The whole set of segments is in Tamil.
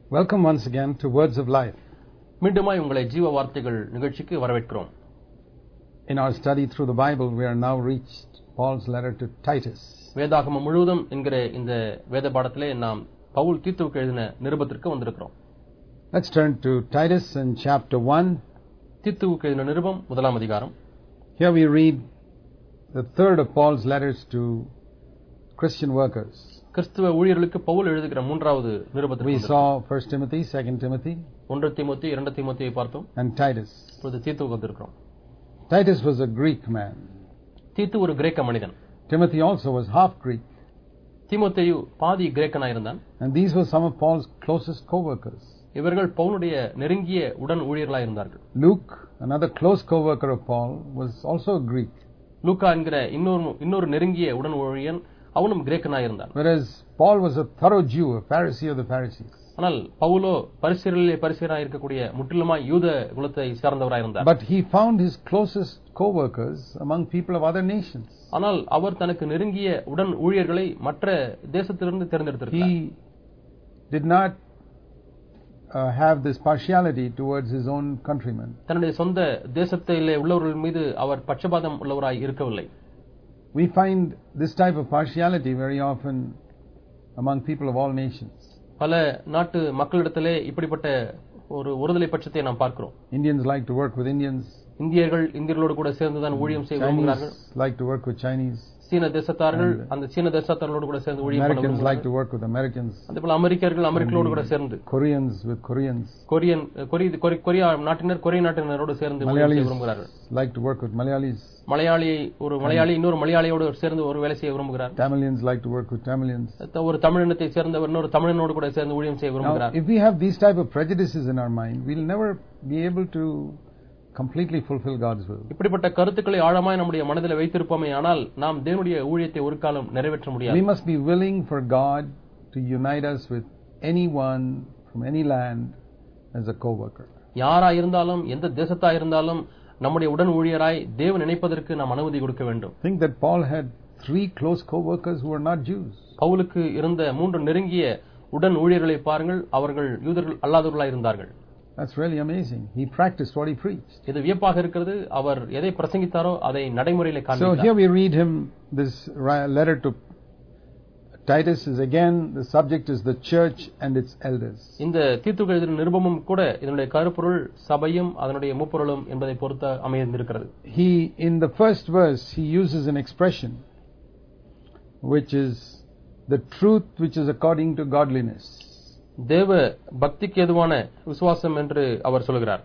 Welcome once again to Words of Life. மீண்டுமாய் உங்களை ஜீவ வார்த்தைகள் நிகழ்ச்சிக்கு வரவேற்கிறோம். In our study through the Bible, we are now reached Paul's letter to Titus. வேதாகமம் முழுவதும் என்கிற இந்த வேத பாடத்திலே நாம் பவுல் தீத்துவுக்கு எழுதின நிருபத்திற்கு வந்திருக்கிறோம். Let's turn to Titus in chapter 1. தீத்துவுக்கு எழுதின நிருபம் 1ஆம் அதிகாரம். Here we read the third of Paul's letters to Christian workers. கிறிஸ்துவ ஊழியர்களுக்கு பவுல் எழுதுகிற மூன்றாவது நிருபத்திற்கு We saw 1 Timothy, 2 Timothy, 1 தீமோத்தேயு 2 தீமோத்தேயை பார்த்தோம். and Titus. இப்போது தீத்துவுக்கு வந்திருக்கிறோம். Titus was a Greek man. தீத்து ஒரு கிரேக்க மனிதன். Timothy also was half Greek. தீமோத்தேயு பாதி கிரேக்கனாய் இருந்தான். And these were some of Paul's closest co-workers. இவர்கள் பவுலுடைய நெருங்கிய உடன் ஊழியர்களாய் இருந்தார்கள். Luke, another close co-worker of Paul, was also a Greek. லூக்கா என்கிற இன்னொரு நெருங்கிய உடன் ஊழியன் அவனும் கிரேக்கனாய் இருந்தான். Whereas Paul was a thorough Jew, a Pharisee of the Pharisees. ஆனால் பவுலோ பரிசேயராய் இருக்கக்கூடிய முற்றிலுமாய் யூத குலத்தை சார்ந்தவராய் இருந்தார். But he found his closest co-workers among people of other nations. ஆனால் அவர் தனக்கு நெருங்கிய உடன் ஊழியர்களை மற்ற தேசத்திலிருந்து தேர்ந்தெடுத்திருக்கிறார். He did not have this partiality towards his own countrymen. தன்னுடைய சொந்த தேசத்திலே உள்ளவர்கள் மீது அவர் பட்சபாதம் உள்ளவராய் இருக்கவில்லை. We find this type of partiality very often among people of all nations. பல நாட்டு மக்களிடத்திலே இப்படிப்பட்ட ஒரு ஒருதலை பட்சத்தை நாம் பார்க்கிறோம். Indians like to work with Indians. இந்தியர்களோடு கூட சேர்ந்து தான் ஊழியம் செய்ய விரும்புகிறார்கள். Chinese like to work with Chinese. சீன தேசத்தார்கள் அந்த சீன தேசத்தார்களோடு கூட சேர்ந்து ஊழியம் பண்ண Americans விரும்புகிறார்கள். like to work with Americans. அதேபோல அமெரிக்கர்களோடு கூட சேர்ந்து Koreans with Koreans. கொரியா நாட்டினர் கொரிய நாட்டினரோடு சேர்ந்து ஊழியம் செய்ய விரும்புகிறார்கள். Like to work with Malayalis. Malayali இன்னொரு மலையாளியோடு சேர்ந்து ஒரு வேலை செய்ய விரும்புகிறார். Tamilians like to work with Tamilians. ஒரு தமிழினத்தை சேர்ந்தவர் இன்னொரு தமிழனோடு கூட சேர்ந்து ஊழியம் செய்ய விரும்புகிறார். If we have these type of prejudices in our mind, we'll never be able to completely fulfill God's will. இப்படிப்பட்ட கருத்துக்களை ஆழமாய் நம்முடைய மனதில் வைத்திருப்போமே ஆனால் நாம் தேவனுடைய ஊழியத்தை ஒரு காலம் நிறைவேற்ற முடியாது. We must be willing for God to unite us with anyone from any land as a co-worker. யாரா இருந்தாலும் எந்த தேசத்தா இருந்தாலும் நம்முடைய உடன் ஊழியராய் தேவன் நினைப்பதற்கு நாம் அனுமதி கொடுக்க வேண்டும். Think that Paul had 3 close co-workers who were not Jews. பவுலுக்கு இருந்த 3 நெருங்கிய உடன் ஊழியர்களை பாருங்கள், அவர்கள் யூதர்கள் அல்லாதவர்களாய் இருந்தார்கள். That's really amazing. He practiced what he preached. இது வியப்பாக இருக்கிறது. அவர் எதை பிரசங்கித்தாரோ அதை நடைமுறையிலே காண்பித்தார். So here we read him this letter to Titus is again the subject is the church and its elders. இந்த தீத்துவுக்கு எழுதின நிருபமும் கூட இதனுடைய கருப்பொருள் சபையும் அதனுடைய மூப்பொருளும் என்பதை பொறுத்து அமைந்திருக்கிறது. He in the first verse he uses an expression which is the truth which is according to godliness. தேவ பக்திக்கு ஏதுவான விசுவாசம் என்று அவர் சொல்கிறார்.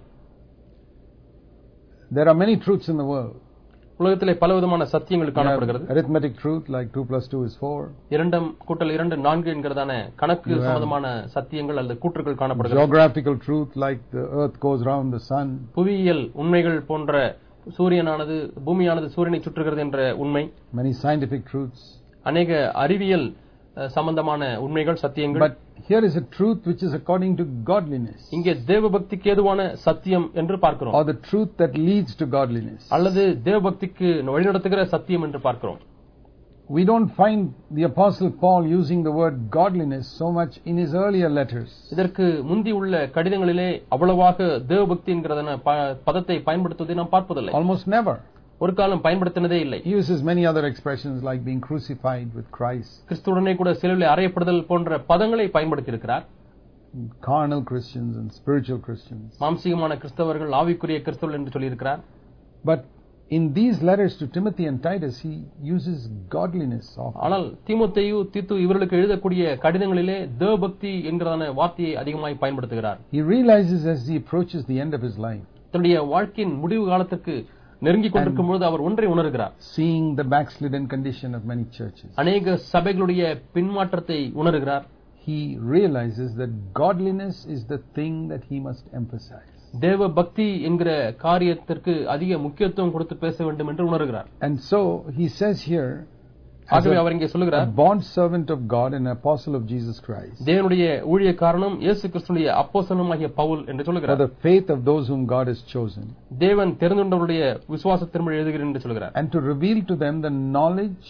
There are many truths in the world. உலகத்திலே பலவிதமான சத்தியங்கள் காணப்படுகிறது. Arithmetic truth like 2 + 2 is 4. 2 + 2 4 என்கிறதான கணக்கு சம்பந்தமான சத்தியங்கள் அல்லது கூற்றுகள் காணப்படுகிறது. Geographical truth like the earth goes round the sun. புவியியல் உண்மைகள் போன்ற சூரியனானது பூமியானது சூரியனை சுற்றுகிறது என்ற உண்மை. Many scientific truths. அநேக அறிவியல் சம்பந்தமான உண்மைகள் சத்தியங்கள். But here is a truth which is according to godliness. இங்கே தேவபக்திக்கு ஏதுவான சத்தியம் என்று பார்க்கிறோம். Or the truth that leads to godliness. அல்லது தேவபக்திக்கு வழிநடத்துகிற சத்தியம் என்று பார்க்கிறோம். We don't find the apostle Paul using the word godliness so much in his earlier letters. இதற்கு முந்தி உள்ள கடிதங்களிலே அவ்வளவாக தேவபக்தி என்கிறதான பதத்தை பயன்படுத்துவதை நாம் பார்ப்பதில்லை. Almost never. ஒரு காலம் பயன்படுத்தினதே இல்லை. He uses many other expressions like being crucified with Christ. கிறிஸ்துவுடனே கூட சிலுவையில் அறையப்படுதல் போன்ற பதங்களை பயன்படுத்தி இருக்கிறார். Carnal Christians and spiritual Christians. மாம்சீகமான கிறிஸ்தவர்கள் ஆவிக்குரிய கிறிஸ்தவர்கள் என்று சொல்லி இருக்கிறார். But in these letters to Timothy and Titus he uses godliness often. ஆனால் தீமோத்தேயு தீத்து இவர்களுக்கு எழுதக்கூடிய கடிதங்களிலே தேவபக்தி என்கிறதான வார்த்தையை அதிகமாக பயன்படுத்துகிறார். He realizes as he approaches the end of his life. தன்னுடைய வாழ்க்கையின் முடிவு காலத்துக்கு நெருங்கிக் கொண்டிருக்கும் பொழுது அவர் ஒன்றை உணர்கிறார். Seeing the backslidden condition of many churches. அநேக சபைகளுடைய பின்மாற்றத்தை உணர்கிறார். He realizes that godliness is the thing that he must emphasize. தேவ பக்தி என்கிற காரியத்திற்கு அதிக முக்கியத்துவம் கொடுத்து பேச வேண்டும் என்று உணர்கிறார். And so he says here, ஆகவே அவர் இங்கே சொல்கிறார், a bond servant of God and an apostle of Jesus Christ. தேவனுடைய ஊழியக்காரனும் இயேசு கிறிஸ்துவின் அப்போஸ்தலனுமாகிய பவுல் என்று சொல்கிறார். For the faith of those whom God has chosen. தேவன் தெரிந்துகொண்டவருடைய விசுவாசத்திற்கு எழுதுகிறேன் என்று சொல்கிறார். And to reveal to them the knowledge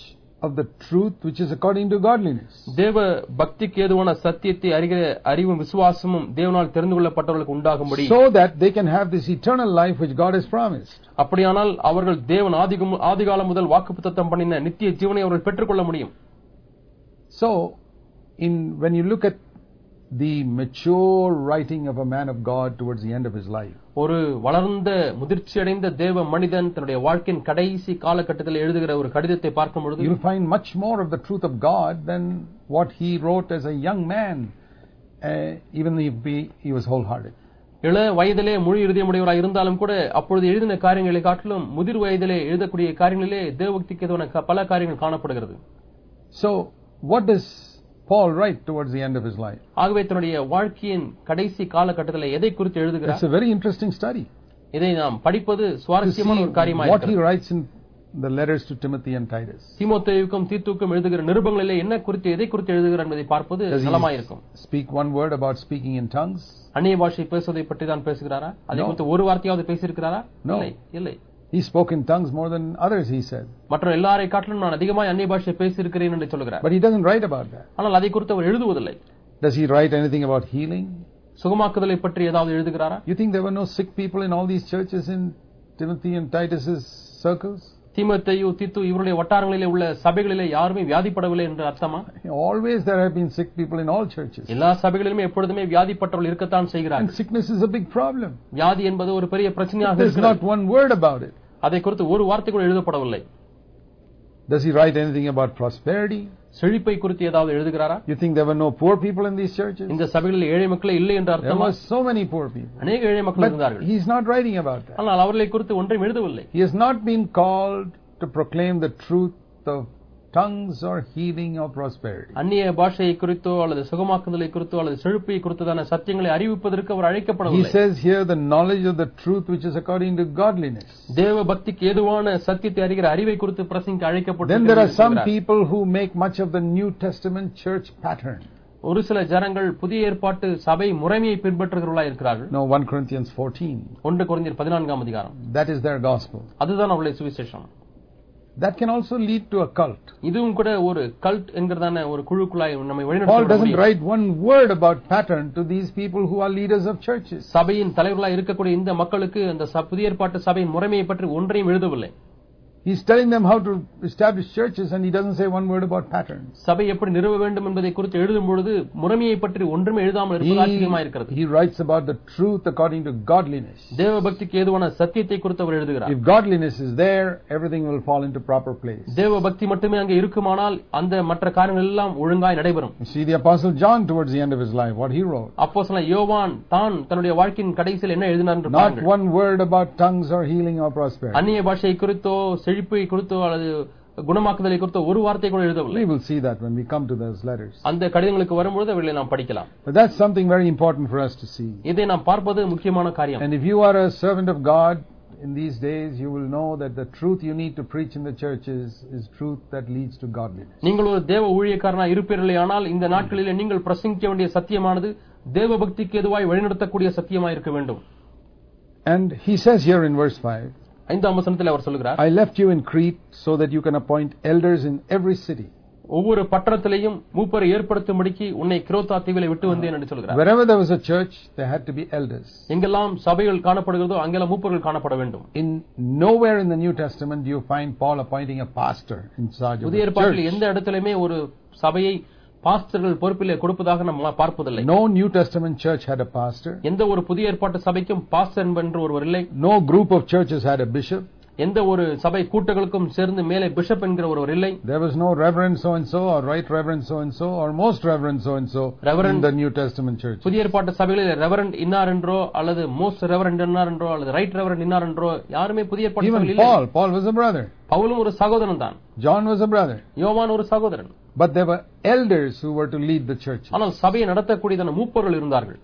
of the truth which is according to godliness. தேவ பக்திக்கு ஏதுவான சத்தியத்தை அறிகிற அறிவும் விசுவாசமும் தேவனால் தெரிந்து கொள்ளப்பட்டவர்களுக்கு உண்டாகும்படி, so that they can have this eternal life which God has promised. அப்படியானால் அவர்கள் தேவன் ஆதிகாலம் முதல் வாக்குத்தத்தம் பண்ணின நித்திய ஜீவனை அவர்கள் பெற்றுக்கொள்ள முடியும். So when you look at the mature writing of a man of God towards the end of his life, ஒரு வளர்ந்த முதிர்ச்சி அடைந்த தேவ மனிதன் தன்னுடைய வாழ்க்கையின் கடைசி காலகட்டத்தில் எழுதுகிற ஒரு கடிதத்தை பார்க்கும் பொழுது, you'll find much more of the truth of God than what he wrote as a young man, even if he was wholehearted. இள வயதிலே முழு இருதயமுடையவராய் இருந்தாலும் கூட அப்பொழுது எழுதின காரியங்களை காட்டிலும் முதிர் வயதிலே எழுதக்கூடிய காரியங்களிலே தேவபக்திக்கு ஏதுவான பல காரியங்கள் காணப்படுகிறது. So what does Paul write towards the end of his life? ஆகவே தன்னுடைய வாழ்க்கையின் கடைசி காலகட்டத்தில் எதை குறித்து எழுதுகிறார்? It's a very interesting study. இதை நாம் படிப்பது சுவாரஸ்யமான ஒரு காரியமாக what he writes in the letters to Timothy and Titus. தீமோத்தேயுக்கும் தீத்துக்கும் எழுதுகிற நிருபங்களிலே என்ன குறித்து எதை குறித்து எழுதுகிறார் என்பதை பார்ப்பது நலமாயிருக்கும். Speak one word about speaking in tongues? அந்நிய பாஷை பேசுவதை பற்றி தான் பேசுகிறாரா? அதை குறித்து ஒரு வார்த்தையாவது பேசியிருக்கிறாரா? இல்லை. He spoke in tongues more than others, he said. மற்ற எல்லாரை காட்டிலும் நான் அதிகமாக அந்நிய பாஷை பேசியிருக்கிறேன் என்று சொல்கிறார். But he doesn't write about that. ஆனால் அதை குறித்து அவர் எழுதுவதில்லை. Does he write anything about healing? சுகமாக்குதலை பற்றி ஏதாவது எழுதுகிறாரா? You think there were no sick people in all these churches in Timothy and Titus's circles? தீமோத்தேயு தீத்து இவருடைய வட்டாரங்களிலே உள்ள சபைகளிலே யாருமே வியாதிப்படவில்லை என்று அர்த்தமா? Always there have been sick people in all churches. எல்லா சபைகளிலுமே எப்பொழுதுமே வியாதிப்பட்டவர்கள் இருக்கத்தான் செய்கிறார்கள். And sickness is a big problem. வியாதி என்பது ஒரு பெரிய பிரச்சனையாக இருக்கிறது. There's not one word about it. அதை குறித்து ஒரு வார்த்தை கூட எழுதப்படவில்லை. Does he write anything about prosperity? செழிப்பை குறித்து ஏதாவது எழுதுகிறாரா? You think there were no poor people in these churches? இந்த சபைகளில் ஏழை மக்கள் இல்லை என்று அர்த்தமா? There were so many poor people. அநேக ஏழை மக்கள் இருந்தார்கள். He's not writing about that. ஆனால் அவர்களை குறித்து ஒன்றையும் எழுதவில்லை. He has not been called to proclaim the truth of tongues or healing or prosperity. அந்நிய பாஷையை குறித்தோ அல்லது சுகமாக்குதலை குறித்தோ அல்லது செழிப்பை குறித்ததான சத்தியங்களை அறிவிப்பதற்கு அவர் அழைக்கப்படவில்லை. He says here the knowledge of the truth which is according to godliness. தேவ பக்திக்கு ஏதுவான சத்தியத்தை அறிகிற அறிவை குறித்து பிரசங்கிக்க அழைக்கப்பட்டிருக்கிறார். Then there are some people who make much of the New Testament church pattern. ஒரு சில ஜனங்கள் புதிய ஏற்பாட்டு சபை முறைமையை பின்பற்றுகிறவர்களாக இருக்கிறார்கள். No, 1 Corinthians 14. 1 கொரிந்தியர் 14ஆம் அதிகாரம். That is their gospel. அதுதான் அவருடைய சுவிசேஷம். That can also lead to a cult. இதுவும் கூட ஒரு கல்ட் என்கிறதான ஒரு குழுக்குள்ளாய் நம்மை Paul வழிநடத்த doesn't write one word about pattern to these people who are leaders of churches. சபையின் தலைவர்களாக இருக்கக்கூடிய இந்த மக்களுக்கு அந்த புதிய ஏற்பாட்டு சபையின் முறைமையை பற்றி ஒன்றையும் எழுதவில்லை. He's telling them how to establish churches and he doesn't say one word about patterns. சபை எப்படி நிறுவ வேண்டும் என்பதை குறித்து எழுதும் பொழுது முறைமையை பற்றி ஒன்றுமே எழுதாமல் இருப்பது ஆச்சரியமாக இருக்கிறது. He writes about the truth according to godliness. தேவ பக்திக்கு ஏதுவான சத்தியத்தை குறித்து அவர் எழுதுகிறார். If godliness is there, everything will fall into proper place. தேவ பக்தி மட்டுமே அங்கே இருக்குமானால் அந்த மற்ற காரியங்கள் எல்லாம் ஒழுங்காய் நடைபெறும். You see the apostle John towards the end of his life, what he wrote. அப்போஸ்தலன் யோவான் தான் தன்னுடைய வாழ்க்கையின் கடைசியில் என்ன எழுதினார் என்று பாருங்கள். Not one word about tongues or healing or prosperity. அந்நிய பாஷை குறித்தோ செழிப்பை குறித்தோ அல்லது குணமாக்குதலை குறித்தோ ஒரு வார்த்தை கூட எழுதவில்லை. We will see that when we come to those letters. அந்த கடிதங்களுக்கு வரும்போது அவர்களை நாம் படிக்கலாம். But that's something very important for us to see. இதை நாம் பார்ப்பது முக்கியமான காரியம். And if you are a servant of God in these days, you will know that the truth you need to preach in the churches is truth that leads to godliness. நீங்கள் ஒரு தேவ ஊழியக்காரனாக இருப்பீர்களேயானால் இந்த நாட்களிலே நீங்கள் பிரசங்கிக்க வேண்டிய சத்தியமானது தேவ பக்திக்கு எதுவாய் வழிநடத்தக்கூடிய சத்தியமாய் இருக்க வேண்டும். And he says here in verse 5, 5ஆம் வசனத்தில் அவர் சொல்கிறார், I left you in Crete so that you can appoint elders in every city. ஒவ்வொரு பட்டணத்திலேயும் மூப்பரை ஏற்படுத்தும்படிக்கு உன்னை கிரோத்தா தீவிலே விட்டு வந்தேன் என்று சொல்கிறார். Wherever there was a church, there had to be elders. எங்கெல்லாம் சபைகள் காணப்படுகிறதோ அங்கெல்லாம் மூப்பர்கள் காணப்பட வேண்டும். In nowhere in the New Testament do you find Paul appointing a pastor in charge of the புதிய ஏற்பாட்டில் church. எந்த இடத்திலுமே ஒரு சபையை பாஸ்டர்கள் பொறுப்பிலே கொடுப்பதாக நம்ம பார்ப்பதில்லை. No New Testament church had a pastor. எந்த ஒரு புதிய ஏற்பாட்டு சபைக்கும் பாஸ்டர் என்று ஒருவர் இல்லை. No group of churches had a bishop. எந்த ஒரு சபை கூட்டங்களுக்கும் சேர்ந்து மேலே பிஷப் என்கிற ஒருவர் இல்லை. There was no reverend so and so or right reverend so and so or most reverend so and so in the New Testament church. புதிய ஏற்பாட்டு சபைகளில் ரெவரண்ட் இன்னார் என்றோ அல்லது மோஸ்ட் ரெவரண்ட் இன்னார் என்றோ அல்லது ரைட் ரெவரண்ட் இன்னார் என்றோ யாருமே புதிய ஏற்பாட்டு சபையில் இல்லை. Paul was a brother. பவுலும் ஒரு சகோதரன் தான். John was a brother. யோவான் ஒரு சகோதரன். But there were elders who were to lead the church. ஆனால் சபையை நடத்தக்கூடியதான மூப்பர்கள் இருந்தார்கள்.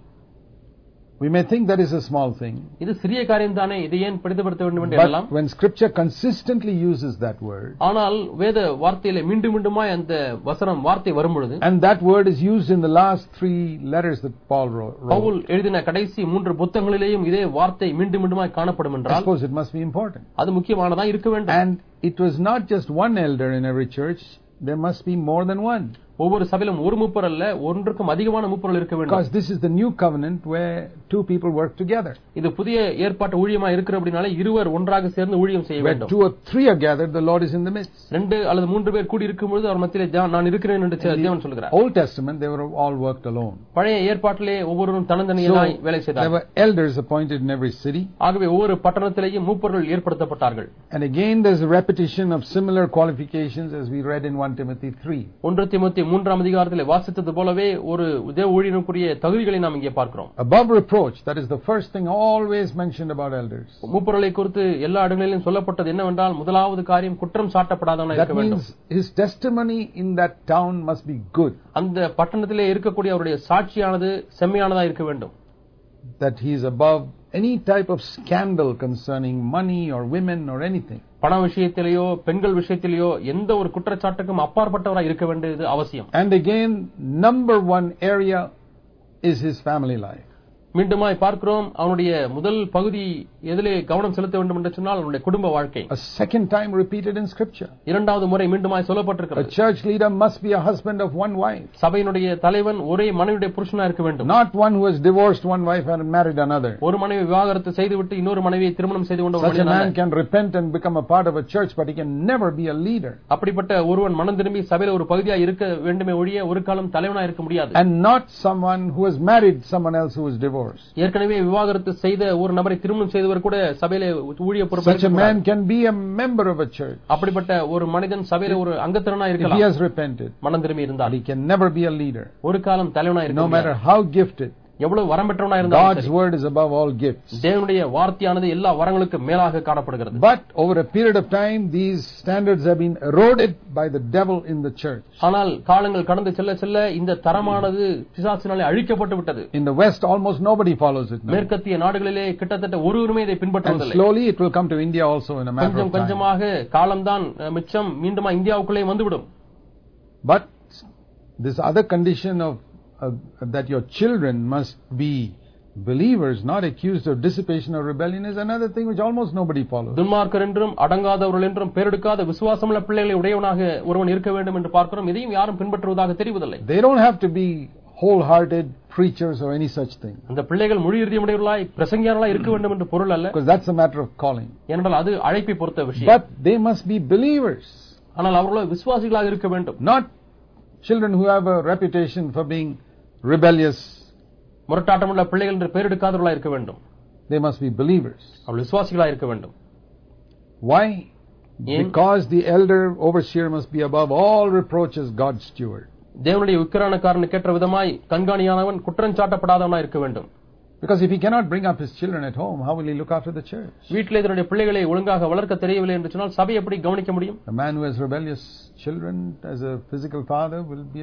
We may think that is a small thing. இது சிறிய காரியம் தானே, இதை ஏன் பெரிதுபடுத்த வேண்டும் என்று எண்ணலாம். But when scripture consistently uses that word, ஆனால் வேத வார்த்தையிலே மீண்டும் மீண்டுமாய் அந்த வசனம் வார்த்தை வரும்பொழுது, and that word is used in the last 3 letters that Paul wrote, Pavul எழுதின கடைசி 3 புத்தகங்களிலேயும் இதே வார்த்தை மீண்டும் மீண்டுமாய் காணப்படும் என்றால், of course it must be important. அது முக்கியமானதா இருக்க வேண்டும். And it was not just one elder in every church. there must be more than one. ஒவ்வொரு சபையிலும் ஒரு மூப்பர் அல்ல, ஒன்றுக்கும் அதிகமான மூப்பர்கள் இருக்க வேண்டும். Because this is the new covenant where two people work together. இது புதிய ஏற்பாட்டு ஊழியமா இருக்கிறபடினால இருவர் ஒன்றாக சேர்ந்து ஊழியம் செய்ய Where வேண்டும். 2 or 3 are gathered, the Lord is in the midst. 2 அல்லது 3 பேர் கூடி இருக்கும்போது அவர் மத்தியிலே நான் இருக்கிறேன் என்று தேவன் சொல்கிறார். Old Testament they were all worked alone. பழைய ஏற்பாட்டிலே ஒவ்வொருவரும் தனித்தனியாய் வேலை செய்தார்கள். There were elders appointed in every city. ஆகவே ஒவ்வொரு பட்டணத்திலேயும் மூப்பர்கள் ஏற்படுத்தப்பட்டார்கள். And again there's a repetition of similar qualifications as we read in 1 Timothy 3. 1 தீமோத்தேயு 3ஆம் அதிகாரத்திலே வாசித்தது போலவே ஒரு தேவ ஊழியனுக்குரிய தகுதிகளை நாம் இங்கே பார்க்கிறோம். Above reproach, that is the first thing always mentioned about elders. மூப்பர்களை குறித்து எல்லா இடங்களிலும் சொல்லப்பட்டது என்னவென்றால் முதலாவது காரியம் குற்றம் சாட்டப்படாதவனாக இருக்க வேண்டும். That means his testimony in that town must be good. அந்த பட்டணத்திலே இருக்கக்கூடிய அவருடைய சாட்சியானது செம்மையானதா இருக்க வேண்டும். That he is above any type of scandal concerning money or women or anything. பண விஷயத்திலேயோ பெண்கள் விஷயத்திலேயோ எந்த ஒரு குற்றச்சாட்டுக்கும் அப்பாற்பட்டவராக இருக்க வேண்டியது அவசியம். And again, number one area is his family life. மீண்டுமாய் பார்க்கிறோம் அவனுடைய முதல் பகுதி எதிலே கவனம் செலுத்த வேண்டும் என்று சொன்னால் அவனுடைய குடும்ப வாழ்க்கை. A second time repeated in scripture. இரண்டாவது முறை மீண்டுமாய் சொல்லப்பட்டிருக்கிறது. A church leader must be a husband of one wife. சபையினுடைய தலைவன் ஒரே மனைவியுடைய புருஷனா இருக்க வேண்டும். Not one who has divorced one wife and married another. ஒரு மனைவி விவாகரத்து செய்துவிட்டு இன்னொரு மனைவியை திருமணம் செய்து கொண்ட ஒரு மனிதன். Such a man can repent and become a part of a church, but he can never be a leader. அப்படிப்பட்ட ஒருவன் மனம் திரும்பி சபையில ஒரு பகுதியா இருக்க வேண்டுமே ஒழிய ஒரு காலம் தலைவனா இருக்க முடியாது. And not someone who has married someone else who is divorced. ஏற்கனவே விவாகரத்து செய்த ஒரு நபரை திருமணம் செய்தவர் கூட சபையிலே ஊழிய பொறுப்பு. Such a man can be a member of a church. அப்படிப்பட்ட ஒரு மனிதன் சபையிலே ஒரு அங்கத்தினனா இருக்கலாம். If he has repented, மனம் திரும்பி இருந்தால். He can never be a leader. ஒரு காலம் தலைவனா இருக்க முடியாது. No matter how gifted. எவ்வளவு வரம் பெற்றவனா இருந்தாலும் God's word is above all gifts. தேவனுடைய வார்த்தையானது எல்லா வரங்களுக்கும் மேலாக காணப்படுகிறது. But over a period of time these standards have been eroded by the devil in the church. ஆனால் காலங்கள் கடந்து செல்ல செல்ல இந்த தரமானது பிசாசினாலே அழிக்கப்பட்டு விட்டது. In the west almost nobody follows it now. மேற்கத்திய நாடுகளிலே கிட்டத்தட்ட ஒருவருமே இதை பின்பற்றுவதில்லை. And slowly it will come to India also in a matter of time. கொஞ்சம் கொஞ்சமாக காலம்தான் மிச்சம் மீண்டும் இந்தியாவுக்குள்ளே வந்துவிடும். But this other condition of that your children must be believers, not accused of dissipation or rebellion, is another thing which almost nobody follows. துன்மார்க்கர் என்றும் அடங்காதவர்கள் என்றும் பேரெடுக்காத விசுவாசமுள்ள பிள்ளைகளை உடையவனாக ஒருவன் இருக்க வேண்டும் என்று பார்க்கிறோம். இதையும் யாரும் பின்பற்றுவதாக தெரிவதில்லை. They don't have to be wholehearted preachers or any such thing. அந்த பிள்ளைகள் முழு இருதயமுடையவர்களாய் பிரசங்கியார்களாய் இருக்க வேண்டும் என்று பொருள் அல்ல. Because that's a matter of calling. ஏனென்றால் அது அழைப்பை பொறுத்த விஷயம். But they must be believers. ஆனால் அவர்கள் விசுவாசிகளாக இருக்க வேண்டும். Not children who have a reputation for being rebellious. முரட்டாட்டமுள்ள பிள்ளைகள் என்று பேரெடுக்காதவர்களாக இருக்க வேண்டும். They must be believers. அவர்கள் விசுவாசிகளாக இருக்க வேண்டும். Why? Because the elder overseer must be above all reproach as God's steward. தேவனுடைய உக்கிரானக்காரனுக்கு ஏற்ற விதமாய் கண்காணியானவன் குற்றம் சாட்டப்படாதவனாய் இருக்க வேண்டும். Because if he cannot bring up his children at home, how will he look after the church? வீட்டிலே தன்னுடைய பிள்ளைகளை ஒழுங்காக வளர்க்க தெரியவில்லை என்று சொன்னால் சபை எப்படி கவனிக்க முடியும்? A man who has rebellious children as a physical father will be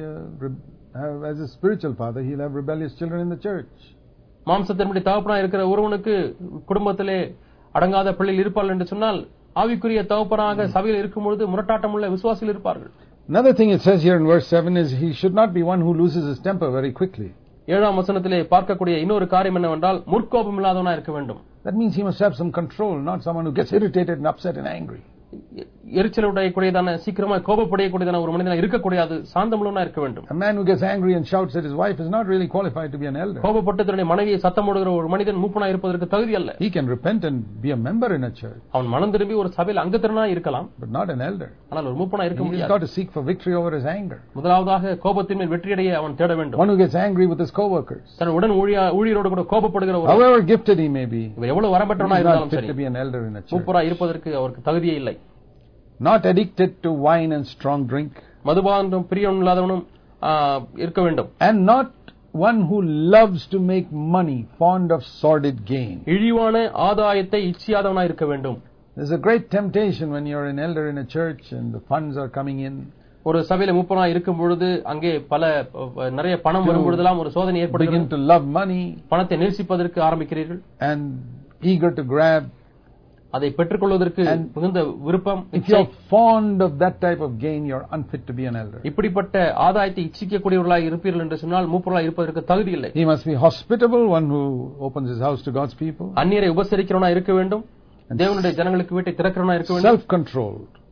as a spiritual father, he'll have rebellious children in the church. மாம்சத்தின்படி தகப்பனாய் இருக்கிற ஒருவனுக்கு குடும்பத்திலே அடங்காத பிள்ளைகள் இருப்பார்கள் என்று சொன்னால் ஆவிக்குரிய தகப்பனாக சபையில் இருக்கும்பொழுது முரட்டாட்டமுள்ள விசுவாசிகள் இருப்பார்கள். Another thing it says here in verse 7 is he should not be one who loses his temper very quickly. 7ஆம் வசனத்திலே பார்க்கக்கூடிய இன்னொரு காரியம் என்னவென்றால் முற்கோபம் இல்லாதவனாய் இருக்க வேண்டும். That means he must have some control, not someone who gets irritated and upset and angry. எரிச்சலுடையக்கூடியதான சீக்கிரமா கோபப்படையக்கூடியதான ஒரு மனிதனா இருக்கக்கூடாது. சாந்தமுள்ளவனா இருக்க வேண்டும். A man who gets angry and shouts at his wife is not really qualified to be an elder. கோபப்பட்டு தன்னுடைய மனைவியை சத்தம் போடுகிற ஒரு மனிதன் மூப்பனா இருப்பதற்கு தகுதி அல்ல. He can repent and be a member in a church. அவன் மனம் திரும்பி ஒரு சபையில் அங்கத்தினனா இருக்கலாம். But not an elder. ஆனால் ஒரு மூப்பனா இருக்க முடியாது. He's got to seek for victory over his anger. முதலாவதாக கோபத்தின் மேல் வெற்றியடைய அவன் தேட வேண்டும். One who gets angry with his co-workers. தன் உடன் ஊழியரோடு கூட கோபப்படுகிற ஒரு however gifted he may be. இவர் எவ்வளவு வரம்பெற்றவனா இருந்தாலும் சரி. To be an elder in a church. மூப்பரா இருப்பதற்கு அவருக்கு தகுதியே இல்லை. Not addicted to wine and strong drink. மதுபானம் பிரியம் இல்லாதவனும் இருக்க வேண்டும். And not one who loves to make money, fond of sordid gain. இழிவான ஆதாயத்தை இச்சியாதவனா இருக்க வேண்டும். There's a great temptation when you're an elder in a church and the funds are coming in. ஒரு சபையில மூப்பனா இருக்கும் பொழுது அங்கே நிறைய பணம் வரும் பொழுதெல்லாம் ஒரு சோதனை ஏற்படுகிறது. Begin to love money. பணத்தை நேசிப்பதற்கு ஆரம்பிக்கிறீர்கள். And eager to grab. அதை பெற்றுக்கொள்வதற்கு மிகுந்த விருப்பம். If you're fond of that type of gain, you're unfit to be an elder. இப்படிப்பட்ட ஆதாயத்தை இச்சிக்கக்கூடியவர்களாக இருப்பீர்கள் என்று சொன்னால் மூப்பராக இருப்பதற்கு தகுதி இல்லை. He must be hospitable, one who opens his house to God's people. அந்நியரை உபசரிக்கிறவனா இருக்க வேண்டும். தேவனுடைய ஜனங்களுக்கு வீட்டை திறக்கிறவனா இருக்க வேண்டும். Self-controlled.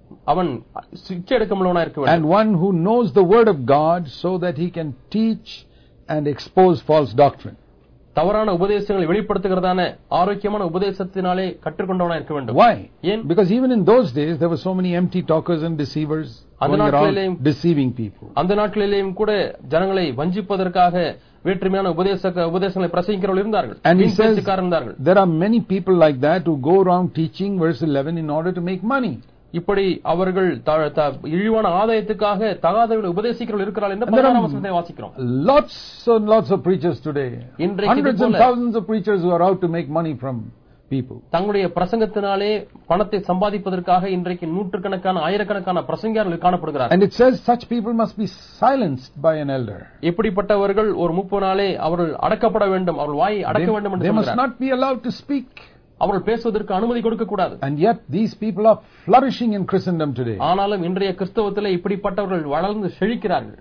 அவன் சிக்ஷை எடுக்க முடியவனா இருக்க வேண்டும். And one who knows the word of God so that he can teach and expose false doctrine. தவறான உபதேசங்களை வெளிப்படுத்துகிறதான ஆரோக்கியமான உபதேசத்தினாலே கற்றுக்கொண்டவனா இருக்க வேண்டும். Why? ஏன்? Because even in those days there were so many empty talkers and deceivers going around deceiving people. அந்த நாட்களிலேயும் கூட ஜனங்களை வஞ்சிப்பதற்காக வேற்றுமையான உபதேசங்களை பிரசங்கிக்கிறவர்கள் இருந்தார்கள். And he says there are many people like that who go around teaching verse 11 in order to make money. இப்படி அவர்கள் இழிவான ஆதாயத்துக்காக தகாதவர்களை உபதேசிக்கிறவர்கள் இருக்கிறார்கள் என்று 16ஆம் வசனத்தை வாசிக்கிறோம். Lots and lots of preachers today. Hundreds and thousands of preachers who are out to make money from people. தங்களுடைய பிரசங்கத்தினாலே பணத்தை சம்பாதிப்பதற்காக இன்றைக்கு நூற்றுக்கணக்கான ஆயிரக்கணக்கான பிரசங்கியாளர்கள் காணப்படுகிறார்கள். And it says such people must be silenced by an elder. இப்படிப்பட்டவர்கள் ஒரு மூப்பனாலே அவர்கள் அடக்கப்பட வேண்டும், அவர்கள் வாயை அடக்க வேண்டும் என்று சொல்கிறார். They must not be allowed to speak. அவர்கள் பேசுவதற்கு அனுமதி கொடுக்க கூடாது. And yet these people are flourishing in Christendom today. ஆனாலும் இன்றைய கிறிஸ்தவத்திலே இப்படிப்பட்டவர்கள் வளர்ந்து செழிக்கிறார்கள்.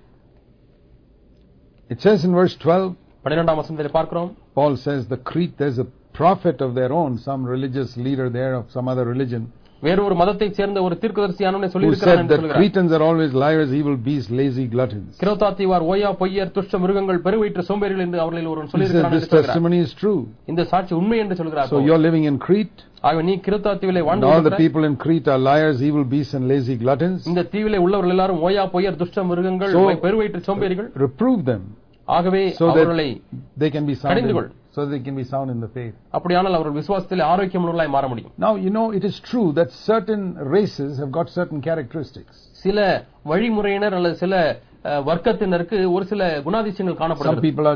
It says in verse 12, 12ஆம் வசனத்தில் பார்க்கிறோம், Paul says the Crete, there's a prophet of their own, some religious leader there of some other religion, வேறொரு மதத்தை சேர்ந்த ஒரு தீர்க்கதரிசியானவனே சொல்லி இருக்கிறார் என்று சொல்கிறார். Cretans are always liars, evil beasts, lazy gluttons. கிரோத்தாத்திவார் ஓயா பொய்யர் துஷ்ட மிருகங்கள் பெருவயிற்று சோம்பேறிகள் என்று அவர்களில் ஒருவன் சொல்லி இருக்கிறார் என்று சொல்கிறார். This testimony is true. இந்த சாட்சி உண்மை என்று சொல்கிறார். So you're living in Crete. ஆக நீ கிரோத்தாத்திவிலே வாழ்ந்து all the people in Crete are liars, evil beasts and lazy gluttons. இந்த தீவிலே உள்ளவர்கள் எல்லாரும் ஓயா பொய்யர் துஷ்ட மிருகங்கள் பெருவயிற்று சோம்பேறிகள். Reprove them. ஆகவே அவர்களை they can be sound so they can be sound in the faith. அப்படியானால் அவர்கள் விசுவாசத்திலே ஆரோக்கியமுள்ளவர்களாய் மாற முடியும். Now you know it is true that certain races have got certain characteristics. சில வழிமுறையினர் அல்லது சில வர்க்கத்தினருக்கு ஒரு சில குணாதிசயங்கள் காணப்படுகிறது. Some people are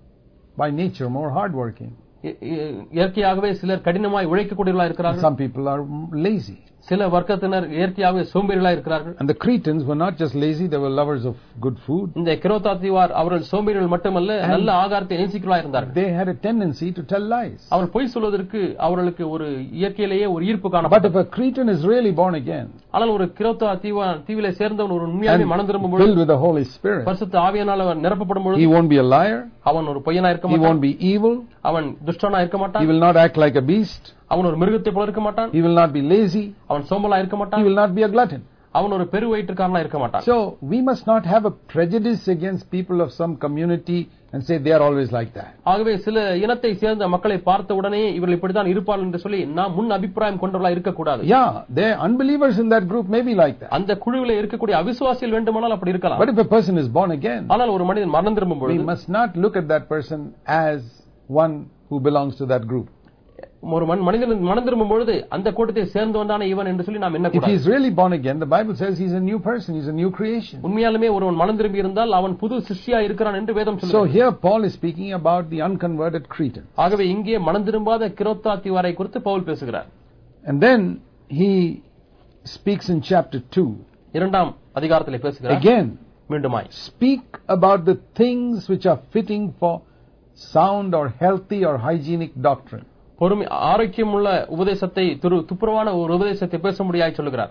by nature more hard working. இயற்கையாகவே சிலர் கடினமாய் உழைக்கக்கூடியவர்களாக இருக்கிறார்கள். Some people are lazy. சில வர்க்கத்தினர் இயற்கையாகவே சோம்பேறிகளாக இருக்கிறார்கள். And the Cretans were not just lazy, they were lovers of good food. இந்த கிரோத்தாத்திவார் அவர்கள் சோம்பேறிகள் மட்டுமல்ல, நல்ல ஆகாரத்தை நேசிக்கிறவர்களாக இருந்தார்கள். They had a tendency to tell lies. அவர்கள் பொய் சொல்வதற்கு அவர்களுக்கு ஒரு இயற்கையிலேயே ஒரு ஈர்ப்பு காணப்பட்டது. But if a Cretan is really born again, ஆனால் ஒரு கிரோத்தாத்திவிலே சேர்ந்தவன் ஒரு உண்மையாகவே மனம் திரும்பும் பொழுது, filled with the Holy Spirit, பரிசுத்த ஆவியினால் அவர் நிரப்பப்படும் பொழுது, he won't be a liar. அவன் ஒரு பொய்யனா இருக்க மாட்டான். He won't be evil. அவன் துஷ்டனா இருக்க மாட்டான். He will not act like a beast. அவன் ஒரு மிருகத்தை போல இருக்க மாட்டான். He will not be lazy. அவன் சோம்பலா இருக்க மாட்டான். He will not be a glutton. அவன் ஒரு பெருவயிற்றுக்காரனா இருக்க மாட்டான். So we must not have a prejudice against people of some community and say they are always like that. ஆகவே சில இனத்தை சேர்ந்த மக்களை பார்த்த உடனே இவர்கள் இப்படித்தான் இருப்பார்கள் என்று சொல்லி நாம் முன் அபிப்பிராயம் கொண்டவர்களாக இருக்க கூடாது. Yeah, the unbelievers in that group may be like that. அந்த குழுவிலே இருக்கக்கூடிய அவிசுவாசிகள் வேண்டுமானால் அப்படி இருக்கலாம். But if a person is born again, ஆனால் ஒரு மனிதன் மனம் திரும்பும் பொழுது, we must not look at that person as one who belongs to that group. ஒரு மனிதன் மனம் திரும்பும் பொழுது அந்த கூட்டத்தை சேர்ந்தவன்தானே இவன் என்று சொல்லி நாம் என்ன கூடாது. If he is really born again, the Bible says he is a new person, he is a new creation. உண்மையாலுமே ஒருவன் மனம் திரும்பி இருந்தால் அவன் புது சிருஷ்டியா இருக்கிறான் என்று வேதம் சொல்லுகிறது. So here Paul is speaking about the unconverted Cretans. ஆகவே இங்கே மனம் திரும்பாத கிரோத்தாத்திவாரை குறித்து பவுல் பேசுகிறார். And then he speaks in chapter 2. இரண்டாம் அதிகாரத்திலே பேசுகிறார். Again, மீண்டுமாய் speak about the things which are fitting for sound or healthy or hygienic doctrine. பொறுமை ஆரோக்கியமுள்ள உபதேசத்தை துப்புரவான ஒரு உபதேசத்தை பேச முடியாய் சொல்லுகிறார்.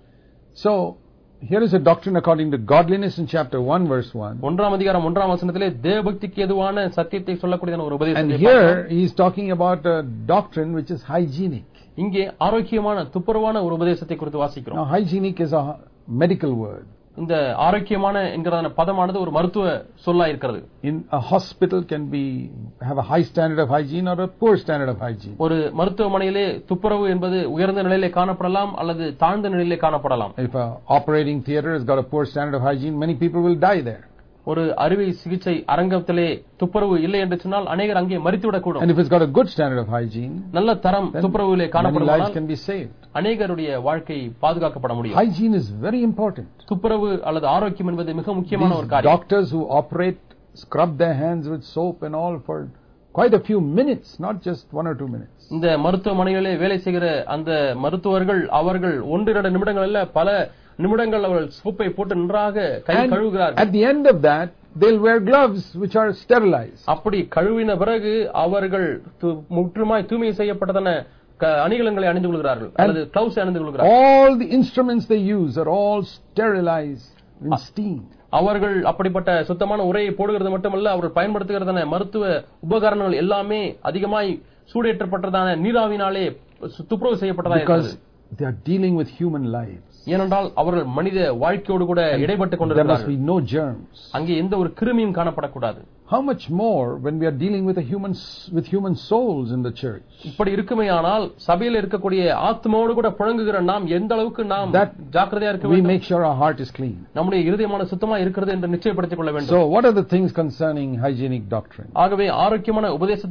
So here is a doctrine according to godliness in chapter 1 verse 1. ஒன்றாம் அதிகாரம் 1ஆம் வசனத்திலே தேவபக்திக்கு ஏதுவான சத்தியத்தை சொல்லக்கூடிய ஒரு உபதேசத்தை. And here he is talking about a doctrine which is hygienic. இங்கே ஆரோக்கியமான துப்புரவான ஒரு உபதேசத்தை குறித்து வாசிக்கிறோம். Now hygienic is a medical word. இந்த ஆரோக்கியமான என்கிற பதமானது ஒரு மருத்துவ சொல்லா இருக்கிறது. In a hospital can have a high standard of hygiene or a poor standard of hygiene. ஒரு மருத்துவமனையிலே துப்புரவு என்பது உயர்ந்த நிலையிலே காணப்படலாம் அல்லது தாழ்ந்த நிலையிலே காணப்படலாம். If a operating theater has got a poor standard of hygiene, many people will die there. ஒரு அறுவை சிகிச்சை அரங்கத்திலே துப்புரவு இல்லை என்று சொன்னால் அநேகர் அங்கே மரித்துவிடக் கூடும். And if it's got a good standard of hygiene, நல்ல தரம் துப்புரவிலே காணப்படுமானால் lives can be saved. அநேகருடைய வாழ்க்கை பாதுகாக்கப்பட முடியும். Hygiene is very important. துப்புரவு அல்லது ஆரோக்கியம் என்பது மிக முக்கியமான ஒரு காரியம். Doctors who operate scrub their hands with soap and all for quite a few minutes, not just 1 or 2 minutes. இந்த மருத்துவமனைகளிலே வேலை செய்கிற அந்த மருத்துவர்கள் அவர்கள் 1-2 நிமிடங்கள் அல்ல பல நிமிடங்கள் அவர்கள் சோப்பை போட்டு நன்றாக கை கழுவுகிறார்கள். At the end of that they'll wear gloves which are sterilized. அப்படி கழுவின பிறகு அவர்கள் முற்றுமாய் தூய்மை செய்யப்பட்டதான அணிகலன்களை அணிந்து கொள்கிறார்கள் அல்லது கிளவுஸ் அணிந்து கொள்கிறார்கள். All the instruments they use are all sterilized in steam. அவர்கள் அப்படிப்பட்ட சுத்தமான உரையை போடுகிறது மட்டுமல்ல அவர்கள் பயன்படுத்துகிறதான மருத்துவ உபகரணங்கள் எல்லாமே அதிகமாய் சூடேற்றப்பட்டதான நீராவினாலே துப்புரவு செய்யப்பட்டதா இருக்கிறது. they are dealing with human lives. ஏனென்றால் அவர்கள் மனித வாழ்க்கையோடு கூட இடைப்பட்டு There must கொண்டிருக்கிறார்கள். be no germs. அங்கே எந்த ஒரு கிருமியும் காணப்படக்கூடாது. How much more when we are dealing with human souls in the church? இப்படி இருக்குமேயானால் சபையில் இருக்கக்கூடிய ஆத்மாவோடு கூட புழங்குகிற நாம் எந்த அளவுக்கு நாம் ஜாக்கிரதையா இருக்க We வேண்டும். make sure our heart is clean. நம்முடைய இருதயமான சுத்தமா இருக்கிறது என்று நிச்சயப்படுத்திக் கொள்ள வேண்டும். So what are the things concerning hygienic doctrine? ஆகவே ஆரோக்கியமான